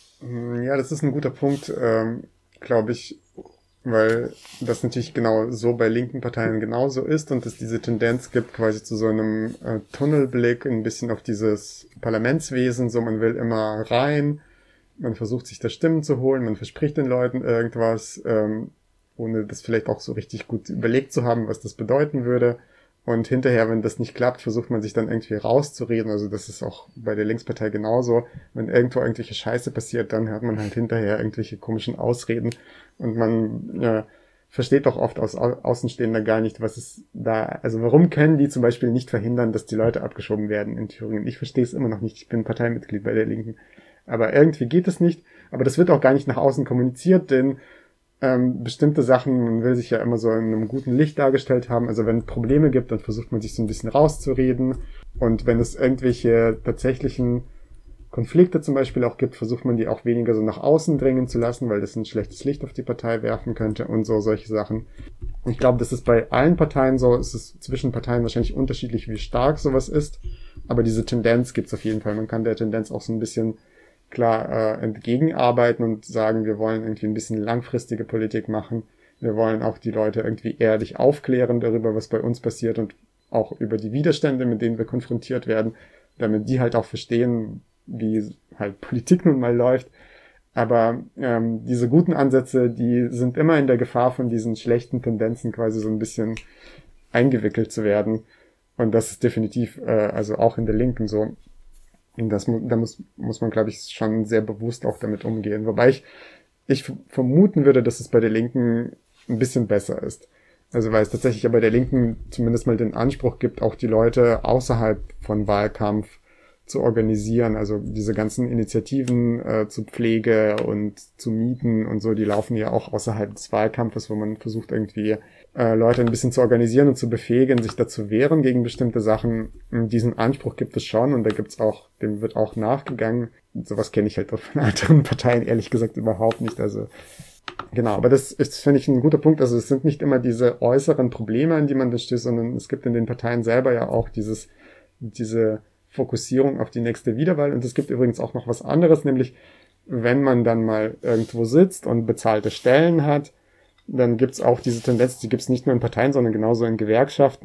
Ja, das ist ein guter Punkt, ähm, glaube ich, weil das natürlich genau so bei linken Parteien genauso ist und es diese Tendenz gibt quasi zu so einem äh, Tunnelblick ein bisschen auf dieses Parlamentswesen, so man will immer rein, man versucht sich da Stimmen zu holen, man verspricht den Leuten irgendwas, ähm, ohne das vielleicht auch so richtig gut überlegt zu haben, was das bedeuten würde. Und hinterher, wenn das nicht klappt, versucht man sich dann irgendwie rauszureden. Also das ist auch bei der Linkspartei genauso. Wenn irgendwo irgendwelche Scheiße passiert, dann hört man halt hinterher irgendwelche komischen Ausreden. Und man ja, versteht doch oft aus Au- Außenstehender gar nicht, was ist da, also warum können die zum Beispiel nicht verhindern, dass die Leute abgeschoben werden in Thüringen? Ich verstehe es immer noch nicht. Ich bin Parteimitglied bei der Linken. Aber irgendwie geht es nicht. Aber das wird auch gar nicht nach außen kommuniziert, denn Ähm, bestimmte Sachen, man will sich ja immer so in einem guten Licht dargestellt haben. Also wenn es Probleme gibt, dann versucht man sich so ein bisschen rauszureden. Und wenn es irgendwelche tatsächlichen Konflikte zum Beispiel auch gibt, versucht man die auch weniger so nach außen dringen zu lassen, weil das ein schlechtes Licht auf die Partei werfen könnte und so solche Sachen. Ich glaube, das ist bei allen Parteien so. Es ist zwischen Parteien wahrscheinlich unterschiedlich, wie stark sowas ist. Aber diese Tendenz gibt es auf jeden Fall. Man kann der Tendenz auch so ein bisschen klar äh, entgegenarbeiten und sagen, wir wollen irgendwie ein bisschen langfristige Politik machen. Wir wollen auch die Leute irgendwie ehrlich aufklären darüber, was bei uns passiert und auch über die Widerstände, mit denen wir konfrontiert werden, damit die halt auch verstehen, wie halt Politik nun mal läuft. Aber ähm, diese guten Ansätze, die sind immer in der Gefahr, von diesen schlechten Tendenzen quasi so ein bisschen eingewickelt zu werden. Und das ist definitiv äh, also auch in der Linken so. Und das, da muss, muss man, glaube ich, schon sehr bewusst auch damit umgehen. Wobei ich, ich vermuten würde, dass es bei der Linken ein bisschen besser ist. Also weil es tatsächlich ja bei der Linken zumindest mal den Anspruch gibt, auch die Leute außerhalb von Wahlkampf zu organisieren. Also diese ganzen Initiativen äh, zu Pflege und zu Mieten und so, die laufen ja auch außerhalb des Wahlkampfes, wo man versucht irgendwie äh, Leute ein bisschen zu organisieren und zu befähigen, sich dazu wehren gegen bestimmte Sachen. Und diesen Anspruch gibt es schon und da gibt's auch, dem wird auch nachgegangen. Und sowas kenne ich halt auch von anderen Parteien ehrlich gesagt überhaupt nicht. Also genau, aber das ist, finde ich, ein guter Punkt. Also es sind nicht immer diese äußeren Probleme, an die man da stößt, sondern es gibt in den Parteien selber ja auch dieses, diese Fokussierung auf die nächste Wiederwahl. Und es gibt übrigens auch noch was anderes, nämlich wenn man dann mal irgendwo sitzt und bezahlte Stellen hat, dann gibt's auch diese Tendenz, die gibt's nicht nur in Parteien, sondern genauso in Gewerkschaften,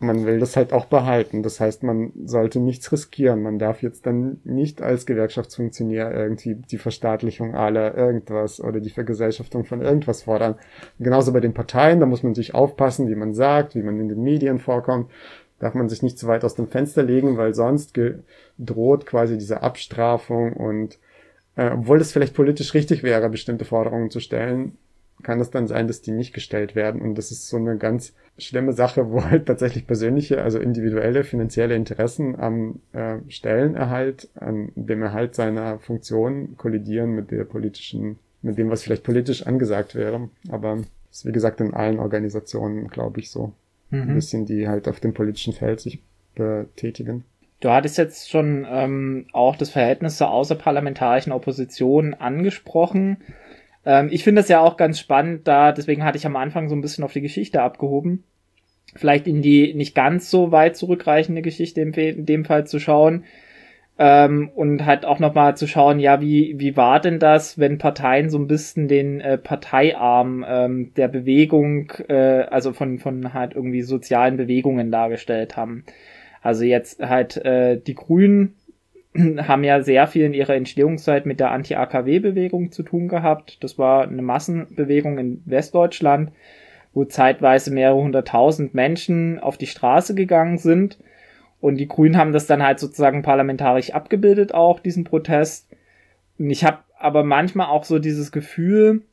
man will das halt auch behalten. Das heißt, man sollte nichts riskieren. Man darf jetzt dann nicht als Gewerkschaftsfunktionär irgendwie die Verstaatlichung aller irgendwas oder die Vergesellschaftung von irgendwas fordern. Genauso bei den Parteien, da muss man natürlich aufpassen, wie man sagt, wie man in den Medien vorkommt. Darf man sich nicht zu weit aus dem Fenster legen, weil sonst droht quasi diese Abstrafung und äh, obwohl es vielleicht politisch richtig wäre, bestimmte Forderungen zu stellen, kann es dann sein, dass die nicht gestellt werden. Und das ist so eine ganz schlimme Sache, wo halt tatsächlich persönliche, also individuelle, finanzielle Interessen am äh, Stellenerhalt, an dem Erhalt seiner Funktion kollidieren mit der politischen, mit dem, was vielleicht politisch angesagt wäre. Aber das ist, wie gesagt, in allen Organisationen, glaube ich, so. Mhm. Ein bisschen, die halt auf dem politischen Feld sich betätigen. Du hattest jetzt schon ähm, auch das Verhältnis zur außerparlamentarischen Opposition angesprochen. Ähm, ich finde das ja auch ganz spannend, da deswegen hatte ich am Anfang so ein bisschen auf die Geschichte abgehoben. Vielleicht in die nicht ganz so weit zurückreichende Geschichte in, in dem Fall zu schauen. Ähm, und halt auch nochmal zu schauen, ja, wie wie war denn das, wenn Parteien so ein bisschen den äh, Parteiarm ähm, der Bewegung, äh, also von von halt irgendwie sozialen Bewegungen dargestellt haben. Also jetzt halt äh, die Grünen haben ja sehr viel in ihrer Entstehungszeit mit der Anti-A K W-Bewegung zu tun gehabt. Das war eine Massenbewegung in Westdeutschland, wo zeitweise mehrere hunderttausend Menschen auf die Straße gegangen sind. Und die Grünen haben das dann halt sozusagen parlamentarisch abgebildet, auch diesen Protest. Und ich habe aber manchmal auch so dieses Gefühl,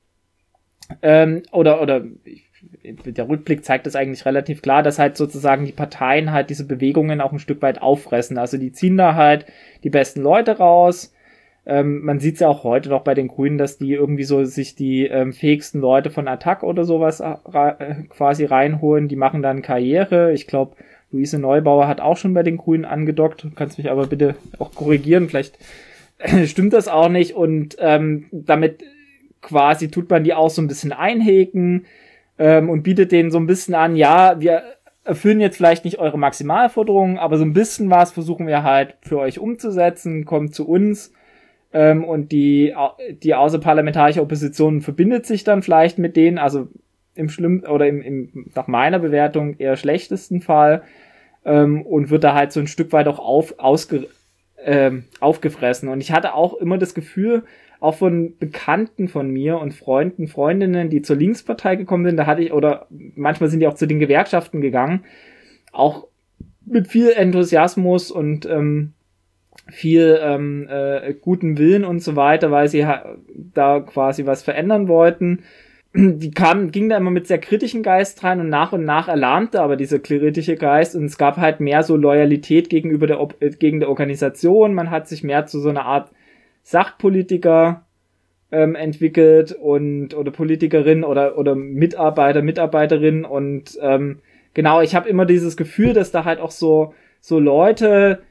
ähm, oder oder der Rückblick zeigt das eigentlich relativ klar, dass halt sozusagen die Parteien halt diese Bewegungen auch ein Stück weit auffressen. Also die ziehen da halt die besten Leute raus. Ähm, man sieht es ja auch heute noch bei den Grünen, dass die irgendwie so sich die ähm, fähigsten Leute von Attac oder sowas äh, quasi reinholen. Die machen dann Karriere. Ich glaube, Luise Neubauer hat auch schon bei den Grünen angedockt. Du kannst mich aber bitte auch korrigieren. Vielleicht stimmt das auch nicht. Und ähm, damit quasi tut man die auch so ein bisschen einhegen ähm, und bietet denen so ein bisschen an, ja, wir erfüllen jetzt vielleicht nicht eure Maximalforderungen, aber so ein bisschen was versuchen wir halt für euch umzusetzen. Kommt zu uns. Ähm, und die, die außerparlamentarische Opposition verbindet sich dann vielleicht mit denen, also im schlimm oder im, im nach meiner Bewertung eher schlechtesten Fall, ähm, und wird da halt so ein Stück weit auch auf, ausge, ähm, aufgefressen. Und ich hatte auch immer das Gefühl, auch von Bekannten von mir und Freunden, Freundinnen, die zur Linkspartei gekommen sind, da hatte ich, oder manchmal sind die auch zu den Gewerkschaften gegangen, auch mit viel Enthusiasmus und ähm, viel ähm, äh, guten Willen und so weiter, weil sie ha- da quasi was verändern wollten. Die kamen, ging da immer mit sehr kritischen Geist rein und nach und nach erlahmte aber dieser kritische Geist und es gab halt mehr so Loyalität gegenüber der, Ob- äh, gegen der Organisation. Man hat sich mehr zu so einer Art Sachpolitiker ähm, entwickelt und oder Politikerin oder oder Mitarbeiter, Mitarbeiterin und ähm, genau, ich habe immer dieses Gefühl, dass da halt auch so so Leute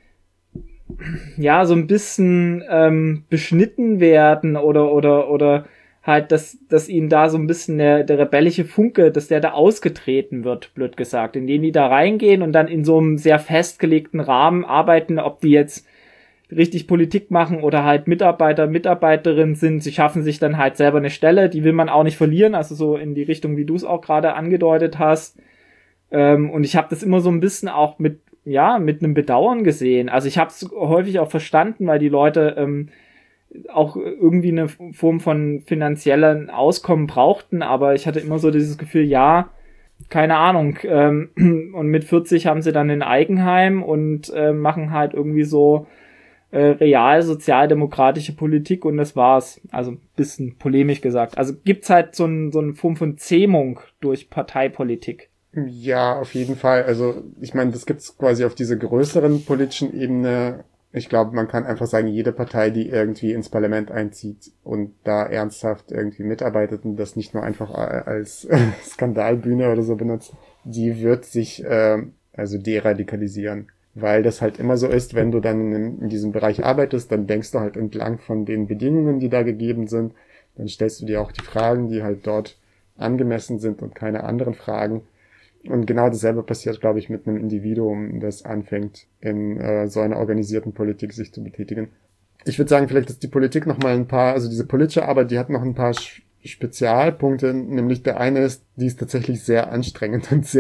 ja so ein bisschen ähm, beschnitten werden oder oder oder halt, dass dass ihnen da so ein bisschen der, der rebellische Funke, dass der da ausgetreten wird, blöd gesagt, indem die da reingehen und dann in so einem sehr festgelegten Rahmen arbeiten, ob die jetzt richtig Politik machen oder halt Mitarbeiter, Mitarbeiterinnen sind. Sie schaffen sich dann halt selber eine Stelle, die will man auch nicht verlieren, also so in die Richtung, wie du es auch gerade angedeutet hast. Ähm, und ich habe das immer so ein bisschen auch mit, ja, mit einem Bedauern gesehen. Also ich habe es häufig auch verstanden, weil die Leute ähm, auch irgendwie eine Form von finanziellen Auskommen brauchten, aber ich hatte immer so dieses Gefühl, ja, keine Ahnung, ähm, und mit vierzig haben sie dann ein Eigenheim und äh, machen halt irgendwie so äh, real sozialdemokratische Politik und das war's. Also ein bisschen polemisch gesagt. Also gibt's halt so, ein, so eine Form von Zähmung durch Parteipolitik. Ja, auf jeden Fall. Also ich meine, das gibt's quasi auf dieser größeren politischen Ebene. Ich glaube, man kann einfach sagen, jede Partei, die irgendwie ins Parlament einzieht und da ernsthaft irgendwie mitarbeitet und das nicht nur einfach als Skandalbühne oder so benutzt, die wird sich äh, also deradikalisieren. Weil das halt immer so ist, wenn du dann in, in diesem Bereich arbeitest, dann denkst du halt entlang von den Bedingungen, die da gegeben sind. Dann stellst du dir auch die Fragen, die halt dort angemessen sind und keine anderen Fragen. Und genau dasselbe passiert, glaube ich, mit einem Individuum, das anfängt, in äh, so einer organisierten Politik sich zu betätigen. Ich würde sagen, vielleicht ist die Politik noch mal ein paar, also diese politische Arbeit, die hat noch ein paar Spezialpunkte, nämlich der eine ist, die ist tatsächlich sehr anstrengend und sehr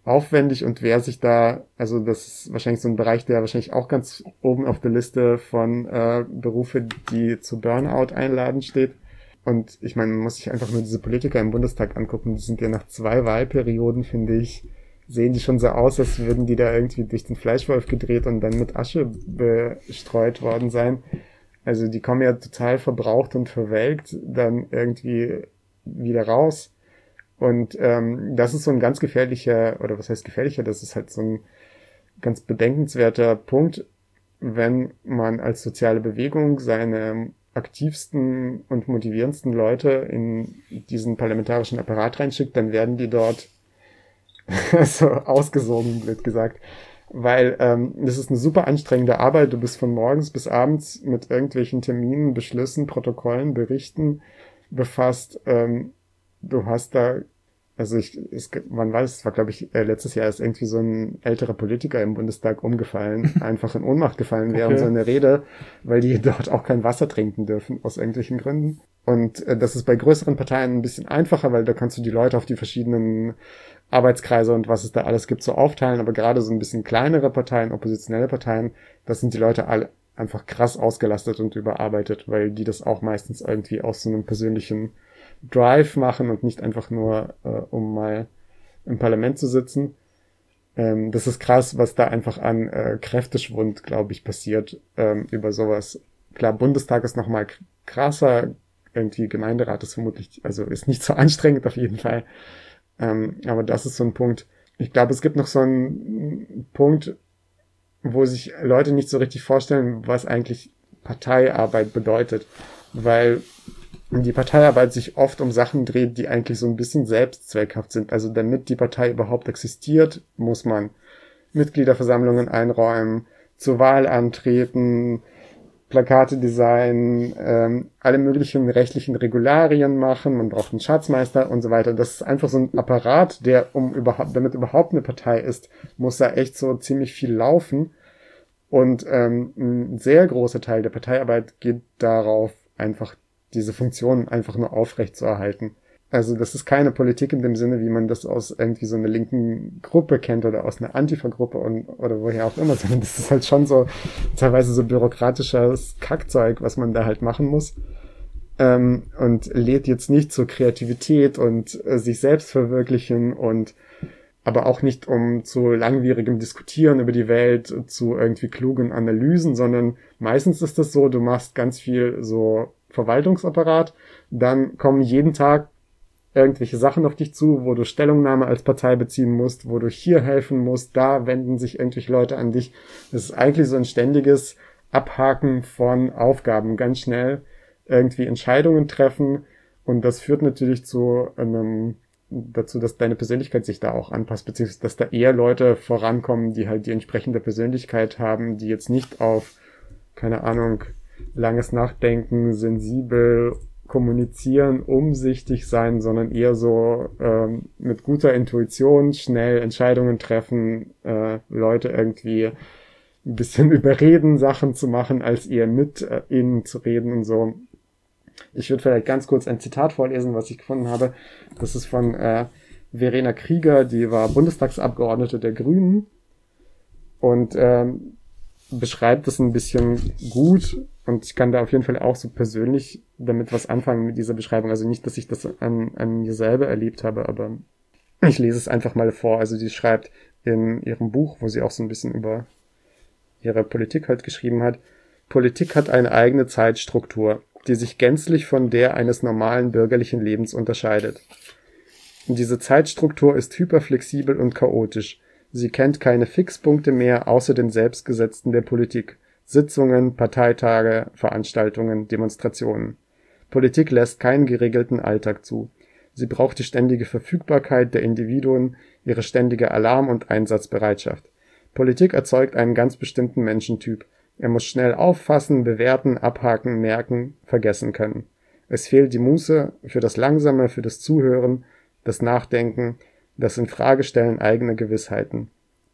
aufwendig und wer sich da, also das ist wahrscheinlich so ein Bereich, der wahrscheinlich auch ganz oben auf der Liste von äh, Berufe, die zu Burnout einladen steht. Und ich meine, man muss sich einfach nur diese Politiker im Bundestag angucken, die sind ja nach zwei Wahlperioden, finde ich, sehen die schon so aus, als würden die da irgendwie durch den Fleischwolf gedreht und dann mit Asche bestreut worden sein. Also die kommen ja total verbraucht und verwelkt dann irgendwie wieder raus. Und ähm, das ist so ein ganz gefährlicher, oder was heißt gefährlicher, das ist halt so ein ganz bedenkenswerter Punkt, wenn man als soziale Bewegung seine aktivsten und motivierendsten Leute in diesen parlamentarischen Apparat reinschickt, dann werden die dort so ausgesogen, blöd gesagt. Weil ähm, das ist eine super anstrengende Arbeit. Du bist von morgens bis abends mit irgendwelchen Terminen, Beschlüssen, Protokollen, Berichten befasst. Ähm, du hast da, also ich, es, wann war das? Es war, glaube ich, äh, letztes Jahr ist irgendwie so ein älterer Politiker im Bundestag umgefallen, einfach in Ohnmacht gefallen während Okay. so einer Rede, weil die dort auch kein Wasser trinken dürfen, aus irgendwelchen Gründen. Und äh, das ist bei größeren Parteien ein bisschen einfacher, weil da kannst du die Leute auf die verschiedenen Arbeitskreise und was es da alles gibt so aufteilen, aber gerade so ein bisschen kleinere Parteien, oppositionelle Parteien, das sind die Leute alle einfach krass ausgelastet und überarbeitet, weil die das auch meistens irgendwie aus so einem persönlichen Drive machen und nicht einfach nur, äh, um mal im Parlament zu sitzen. Ähm, das ist krass, was da einfach an äh, Kräfteschwund, glaube ich, passiert ähm, über sowas. Klar, Bundestag ist noch mal krasser, irgendwie Gemeinderat ist vermutlich, also ist nicht so anstrengend auf jeden Fall. Ähm, aber das ist so ein Punkt. Ich glaube, es gibt noch so einen Punkt, wo sich Leute nicht so richtig vorstellen, was eigentlich Parteiarbeit bedeutet. Weil die Parteiarbeit sich oft um Sachen dreht, die eigentlich so ein bisschen selbstzweckhaft sind. Also damit die Partei überhaupt existiert, muss man Mitgliederversammlungen einräumen, zur Wahl antreten, Plakate designen, ähm, alle möglichen rechtlichen Regularien machen, man braucht einen Schatzmeister und so weiter. Das ist einfach so ein Apparat, der, um überhaupt, damit überhaupt eine Partei ist, muss da echt so ziemlich viel laufen. Und ähm, ein sehr großer Teil der Parteiarbeit geht darauf, einfach diese Funktionen einfach nur aufrecht zu erhalten. Also das ist keine Politik in dem Sinne, wie man das aus irgendwie so einer linken Gruppe kennt oder aus einer Antifa-Gruppe und, oder woher auch immer, sondern das ist halt schon so teilweise so bürokratisches Kackzeug, was man da halt machen muss. Ähm, und lädt jetzt nicht zur Kreativität und äh, sich selbst verwirklichen und aber auch nicht um zu langwierigem Diskutieren über die Welt, zu irgendwie klugen Analysen, sondern meistens ist das so, du machst ganz viel so Verwaltungsapparat, dann kommen jeden Tag irgendwelche Sachen auf dich zu, wo du Stellungnahme als Partei beziehen musst, wo du hier helfen musst, da wenden sich irgendwelche Leute an dich. Das ist eigentlich so ein ständiges Abhaken von Aufgaben, ganz schnell irgendwie Entscheidungen treffen und das führt natürlich zu einem dazu, dass deine Persönlichkeit sich da auch anpasst, beziehungsweise dass da eher Leute vorankommen, die halt die entsprechende Persönlichkeit haben, die jetzt nicht auf, keine Ahnung, langes Nachdenken, sensibel kommunizieren, umsichtig sein, sondern eher so ähm, mit guter Intuition schnell Entscheidungen treffen, äh, Leute irgendwie ein bisschen überreden, Sachen zu machen, als eher mit äh, ihnen zu reden und so. Ich würde vielleicht ganz kurz ein Zitat vorlesen, was ich gefunden habe. Das ist von äh, Verena Krieger, die war Bundestagsabgeordnete der Grünen und ähm, beschreibt es ein bisschen gut und ich kann da auf jeden Fall auch so persönlich damit was anfangen mit dieser Beschreibung. Also nicht, dass ich das an, an mir selber erlebt habe, aber ich lese es einfach mal vor. Also sie schreibt in ihrem Buch, wo sie auch so ein bisschen über ihre Politik halt geschrieben hat, Politik hat eine eigene Zeitstruktur, die sich gänzlich von der eines normalen bürgerlichen Lebens unterscheidet. Und diese Zeitstruktur ist hyperflexibel und chaotisch. Sie kennt keine Fixpunkte mehr außer den selbstgesetzten der Politik. Sitzungen, Parteitage, Veranstaltungen, Demonstrationen. Politik lässt keinen geregelten Alltag zu. Sie braucht die ständige Verfügbarkeit der Individuen, ihre ständige Alarm- und Einsatzbereitschaft. Politik erzeugt einen ganz bestimmten Menschentyp. Er muss schnell auffassen, bewerten, abhaken, merken, vergessen können. Es fehlt die Muße für das Langsame, für das Zuhören, das Nachdenken, das Infragestellen eigener Gewissheiten.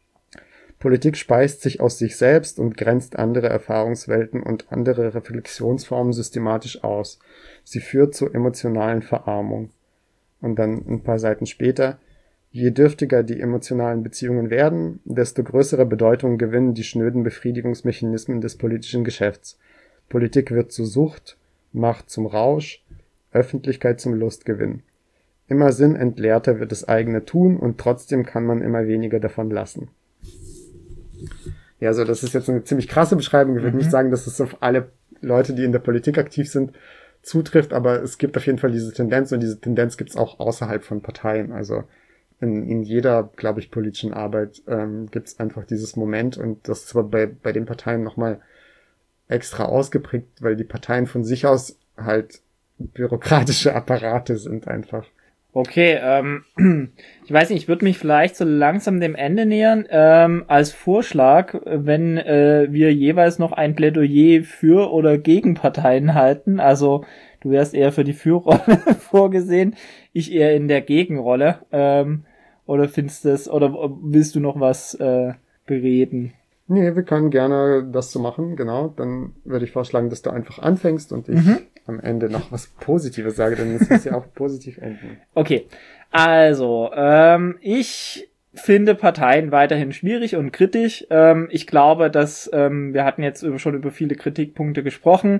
Politik speist sich aus sich selbst und grenzt andere Erfahrungswelten und andere Reflexionsformen systematisch aus. Sie führt zur emotionalen Verarmung. Und dann ein paar Seiten später, Je dürftiger die emotionalen Beziehungen werden, desto größere Bedeutung gewinnen die schnöden Befriedigungsmechanismen des politischen Geschäfts. Politik wird zur Sucht, Macht zum Rausch, Öffentlichkeit zum Lustgewinn. Immer sinnentleerter wird das eigene Tun und trotzdem kann man immer weniger davon lassen. Ja, also das ist jetzt eine ziemlich krasse Beschreibung. Ich würde mhm. nicht sagen, dass es auf alle Leute, die in der Politik aktiv sind, zutrifft, aber es gibt auf jeden Fall diese Tendenz und diese Tendenz gibt es auch außerhalb von Parteien. Also in, in jeder, glaube ich, politischen Arbeit ähm, gibt es einfach dieses Moment und das ist aber bei, bei den Parteien nochmal extra ausgeprägt, weil die Parteien von sich aus halt bürokratische Apparate sind einfach. Okay, ähm, ich weiß nicht, ich würde mich vielleicht so langsam dem Ende nähern. Ähm, als Vorschlag, wenn äh, wir jeweils noch ein Plädoyer für oder gegen Parteien halten, also du wärst eher für die Fürrolle vorgesehen, ich eher in der Gegenrolle. Ähm, oder findest du es, oder willst du noch was äh, bereden? Nee, wir können gerne das so machen, genau. Dann würde ich vorschlagen, dass du einfach anfängst und ich mhm. am Ende noch was Positives sage, denn es muss ja auch positiv enden. Okay, also ähm, ich finde Parteien weiterhin schwierig und kritisch. Ähm, ich glaube, dass ähm, wir hatten jetzt schon über viele Kritikpunkte gesprochen,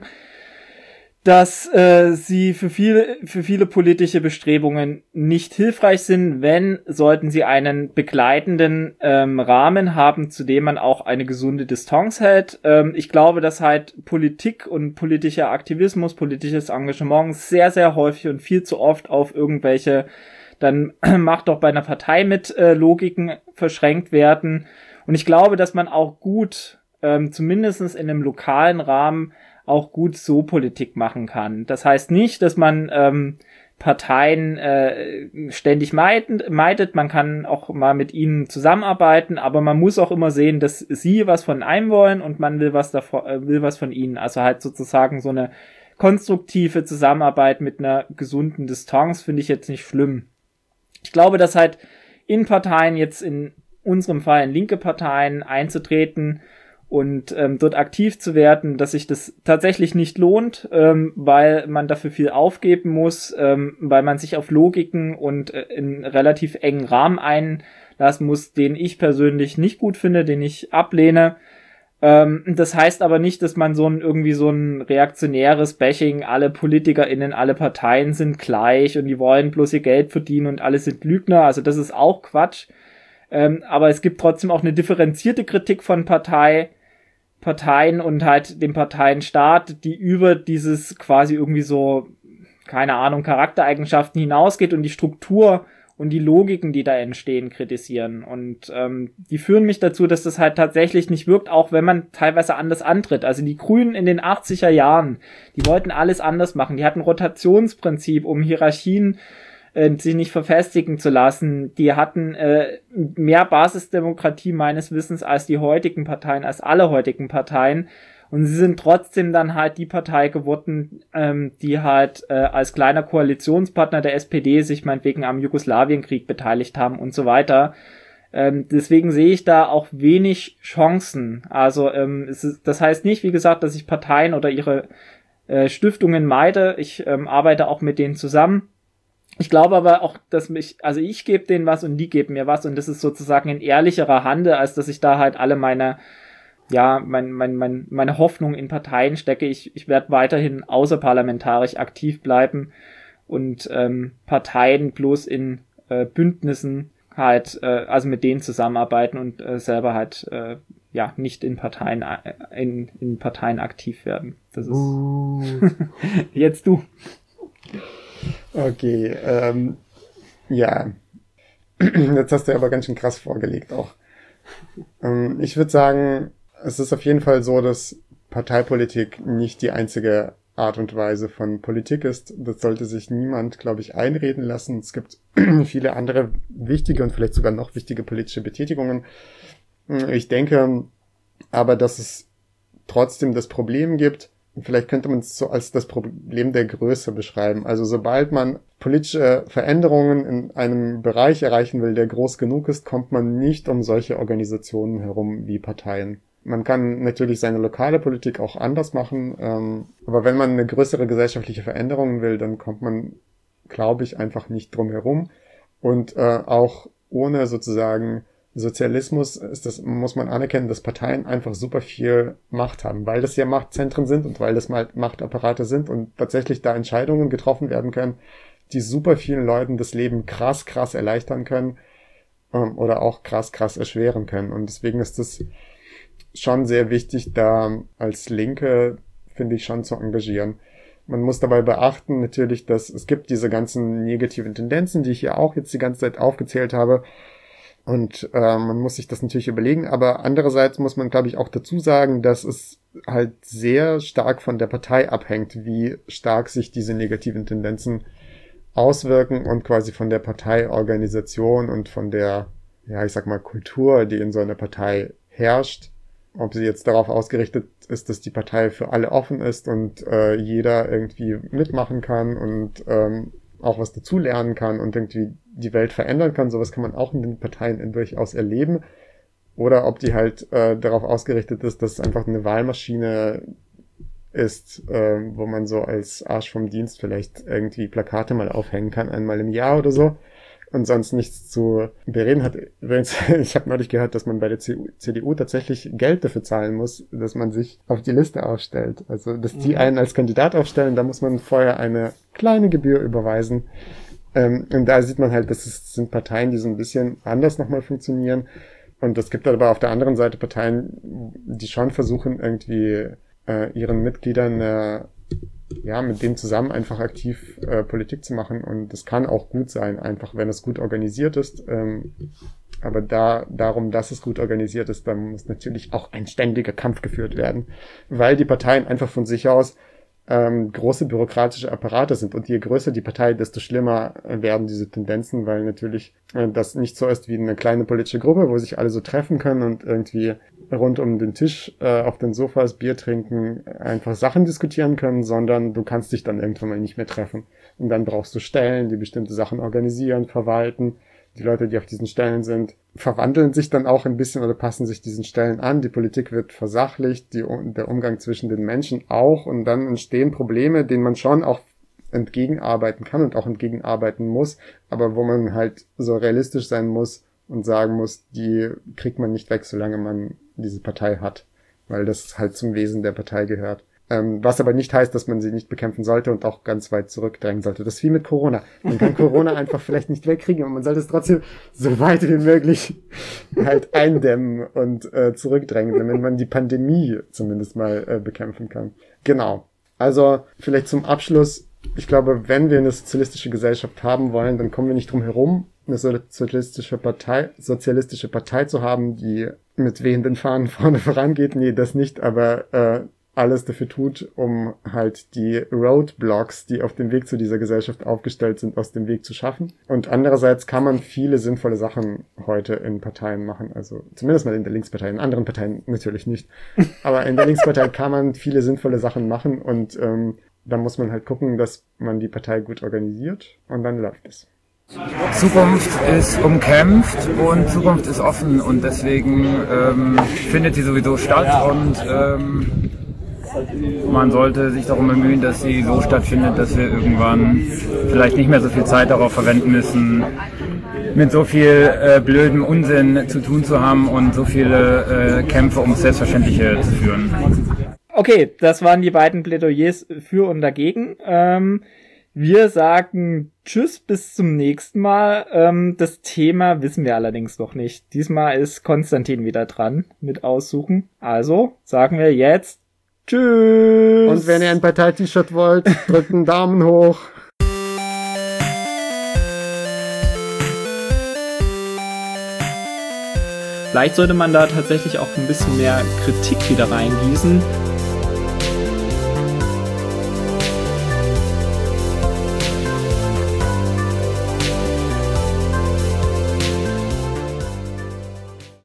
dass äh, sie für viele für viele politische Bestrebungen nicht hilfreich sind. Wenn, sollten sie einen begleitenden ähm, Rahmen haben, zu dem man auch eine gesunde Distanz hält. Ähm, ich glaube, dass halt Politik und politischer Aktivismus, politisches Engagement sehr, sehr häufig und viel zu oft auf irgendwelche, dann macht doch bei einer Partei mit äh, Logiken verschränkt werden. Und ich glaube, dass man auch gut, ähm, zumindest in einem lokalen Rahmen, auch gut so Politik machen kann. Das heißt nicht, dass man ähm, Parteien äh, ständig meidet, meidet, man kann auch mal mit ihnen zusammenarbeiten, aber man muss auch immer sehen, dass sie was von einem wollen und man will was davon, äh, will was von ihnen. Also halt sozusagen so eine konstruktive Zusammenarbeit mit einer gesunden Distanz finde ich jetzt nicht schlimm. Ich glaube, dass halt in Parteien, jetzt in unserem Fall in linke Parteien einzutreten und ähm, dort aktiv zu werden, dass sich das tatsächlich nicht lohnt, ähm, weil man dafür viel aufgeben muss, ähm, weil man sich auf Logiken und äh, in relativ engen Rahmen einlassen muss, den ich persönlich nicht gut finde, den ich ablehne. Ähm, das heißt aber nicht, dass man so ein irgendwie so ein reaktionäres Bashing, alle PolitikerInnen, alle Parteien sind gleich und die wollen bloß ihr Geld verdienen und alle sind Lügner. Also das ist auch Quatsch. Ähm, aber es gibt trotzdem auch eine differenzierte Kritik von Partei, Parteien und halt dem Parteienstaat, die über dieses quasi irgendwie so, keine Ahnung, Charaktereigenschaften hinausgeht und die Struktur und die Logiken, die da entstehen, kritisieren. Und ähm, die führen mich dazu, dass das halt tatsächlich nicht wirkt, auch wenn man teilweise anders antritt. Also die Grünen in den achtziger Jahren, die wollten alles anders machen. Die hatten Rotationsprinzip, um Hierarchien äh, sich nicht verfestigen zu lassen. Die hatten äh, mehr Basisdemokratie meines Wissens als die heutigen Parteien, als alle heutigen Parteien. Und sie sind trotzdem dann halt die Partei geworden, ähm, die halt äh, als kleiner Koalitionspartner der S P D sich meinetwegen am Jugoslawienkrieg beteiligt haben und so weiter. Ähm, deswegen sehe ich da auch wenig Chancen. Also ähm, es ist, das heißt nicht, wie gesagt, dass ich Parteien oder ihre äh, Stiftungen meide. Ich ähm, arbeite auch mit denen zusammen. Ich glaube aber auch, dass mich, also ich gebe denen was und die geben mir was und das ist sozusagen ein ehrlicherer Handel, als dass ich da halt alle meine, ja, mein, mein, mein, meine Hoffnung in Parteien stecke. Ich, ich werde weiterhin außerparlamentarisch aktiv bleiben und ähm, Parteien bloß in äh, Bündnissen halt, äh, also mit denen zusammenarbeiten und äh, selber halt, äh, ja, nicht in Parteien, äh, in, in Parteien aktiv werden. Das ist uh. Jetzt du. Okay, ähm, ja, jetzt hast du aber ganz schön krass vorgelegt auch. Ähm, ich würde sagen, es ist auf jeden Fall so, dass Parteipolitik nicht die einzige Art und Weise von Politik ist. Das sollte sich niemand, glaube ich, einreden lassen. Es gibt viele andere wichtige und vielleicht sogar noch wichtige politische Betätigungen. Ich denke aber, dass es trotzdem das Problem gibt, vielleicht könnte man es so als das Problem der Größe beschreiben. Also sobald man politische Veränderungen in einem Bereich erreichen will, der groß genug ist, kommt man nicht um solche Organisationen herum wie Parteien. Man kann natürlich seine lokale Politik auch anders machen, ähm, aber wenn man eine größere gesellschaftliche Veränderung will, dann kommt man, glaube ich, einfach nicht drum herum. Und äh, auch ohne sozusagen Sozialismus ist das, muss man anerkennen, dass Parteien einfach super viel Macht haben, weil das ja Machtzentren sind und weil das mal Machtapparate sind und tatsächlich da Entscheidungen getroffen werden können, die super vielen Leuten das Leben krass, krass erleichtern können ähm, oder auch krass, krass erschweren können. Und deswegen ist es schon sehr wichtig, da als Linke, finde ich, schon zu engagieren. Man muss dabei beachten natürlich, dass es gibt diese ganzen negativen Tendenzen, die ich ja auch jetzt die ganze Zeit aufgezählt habe. Und äh, man muss sich das natürlich überlegen, aber andererseits muss man, glaube ich, auch dazu sagen, dass es halt sehr stark von der Partei abhängt, wie stark sich diese negativen Tendenzen auswirken und quasi von der Parteiorganisation und von der, ja, ich sag mal, Kultur, die in so einer Partei herrscht. Ob sie jetzt darauf ausgerichtet ist, dass die Partei für alle offen ist und äh, jeder irgendwie mitmachen kann und ähm, auch was dazulernen kann und irgendwie die Welt verändern kann. Sowas kann man auch in den Parteien durchaus erleben. Oder ob die halt äh, darauf ausgerichtet ist, dass es einfach eine Wahlmaschine ist, äh, wo man so als Arsch vom Dienst vielleicht irgendwie Plakate mal aufhängen kann, einmal im Jahr oder so. Und sonst nichts zu bereden hat. Übrigens, ich habe neulich gehört, dass man bei der C D U tatsächlich Geld dafür zahlen muss, dass man sich auf die Liste aufstellt. Also, dass die einen als Kandidat aufstellen, da muss man vorher eine kleine Gebühr überweisen. Ähm, und da sieht man halt, dass es sind Parteien, die so ein bisschen anders nochmal funktionieren. Und es gibt aber auf der anderen Seite Parteien, die schon versuchen, irgendwie äh, ihren Mitgliedern äh, ja, mit denen zusammen einfach aktiv äh, Politik zu machen. Und das kann auch gut sein, einfach wenn es gut organisiert ist. Ähm, aber da darum, dass es gut organisiert ist, dann muss natürlich auch ein ständiger Kampf geführt werden, weil die Parteien einfach von sich aus ähm, große bürokratische Apparate sind. Und je größer die Partei, desto schlimmer werden diese Tendenzen, weil natürlich äh, das nicht so ist wie eine kleine politische Gruppe, wo sich alle so treffen können und irgendwie rund um den Tisch äh, auf den Sofas Bier trinken, einfach Sachen diskutieren können, sondern du kannst dich dann irgendwann mal nicht mehr treffen. Und dann brauchst du Stellen, die bestimmte Sachen organisieren, verwalten. Die Leute, die auf diesen Stellen sind, verwandeln sich dann auch ein bisschen oder passen sich diesen Stellen an. Die Politik wird versachlicht, die, der Umgang zwischen den Menschen auch. Und dann entstehen Probleme, denen man schon auch entgegenarbeiten kann und auch entgegenarbeiten muss, aber wo man halt so realistisch sein muss und sagen muss, die kriegt man nicht weg, solange man diese Partei hat, weil das halt zum Wesen der Partei gehört. Ähm, was aber nicht heißt, dass man sie nicht bekämpfen sollte und auch ganz weit zurückdrängen sollte. Das ist wie mit Corona. Man kann Corona einfach vielleicht nicht wegkriegen, aber man sollte es trotzdem so weit wie möglich halt eindämmen und äh, zurückdrängen, damit man die Pandemie zumindest mal äh, bekämpfen kann. Genau. Also vielleicht zum Abschluss, ich glaube, wenn wir eine sozialistische Gesellschaft haben wollen, dann kommen wir nicht drum herum, eine sozialistische Partei, sozialistische Partei zu haben, die mit wehenden Fahnen vorne vorangeht. Nee, das nicht, aber äh, alles dafür tut, um halt die Roadblocks, die auf dem Weg zu dieser Gesellschaft aufgestellt sind, aus dem Weg zu schaffen. Und andererseits kann man viele sinnvolle Sachen heute in Parteien machen, also zumindest mal in der Linkspartei, in anderen Parteien natürlich nicht. Aber in der Linkspartei kann man viele sinnvolle Sachen machen und ähm, da muss man halt gucken, dass man die Partei gut organisiert und dann läuft es. Zukunft ist umkämpft und Zukunft ist offen und deswegen ähm, findet sie sowieso statt und ähm, man sollte sich darum bemühen, dass sie so stattfindet, dass wir irgendwann vielleicht nicht mehr so viel Zeit darauf verwenden müssen, mit so viel äh, blödem Unsinn zu tun zu haben und so viele äh, Kämpfe ums Selbstverständliche zu führen. Okay, das waren die beiden Plädoyers für und dagegen. Ähm, wir sagen Tschüss, bis zum nächsten Mal. Ähm, das Thema wissen wir allerdings noch nicht. Diesmal ist Konstantin wieder dran mit Aussuchen. Also sagen wir jetzt Tschüss. Und wenn ihr ein Partei-T-Shirt wollt, drückt einen Daumen hoch. Vielleicht sollte man da tatsächlich auch ein bisschen mehr Kritik wieder reingießen.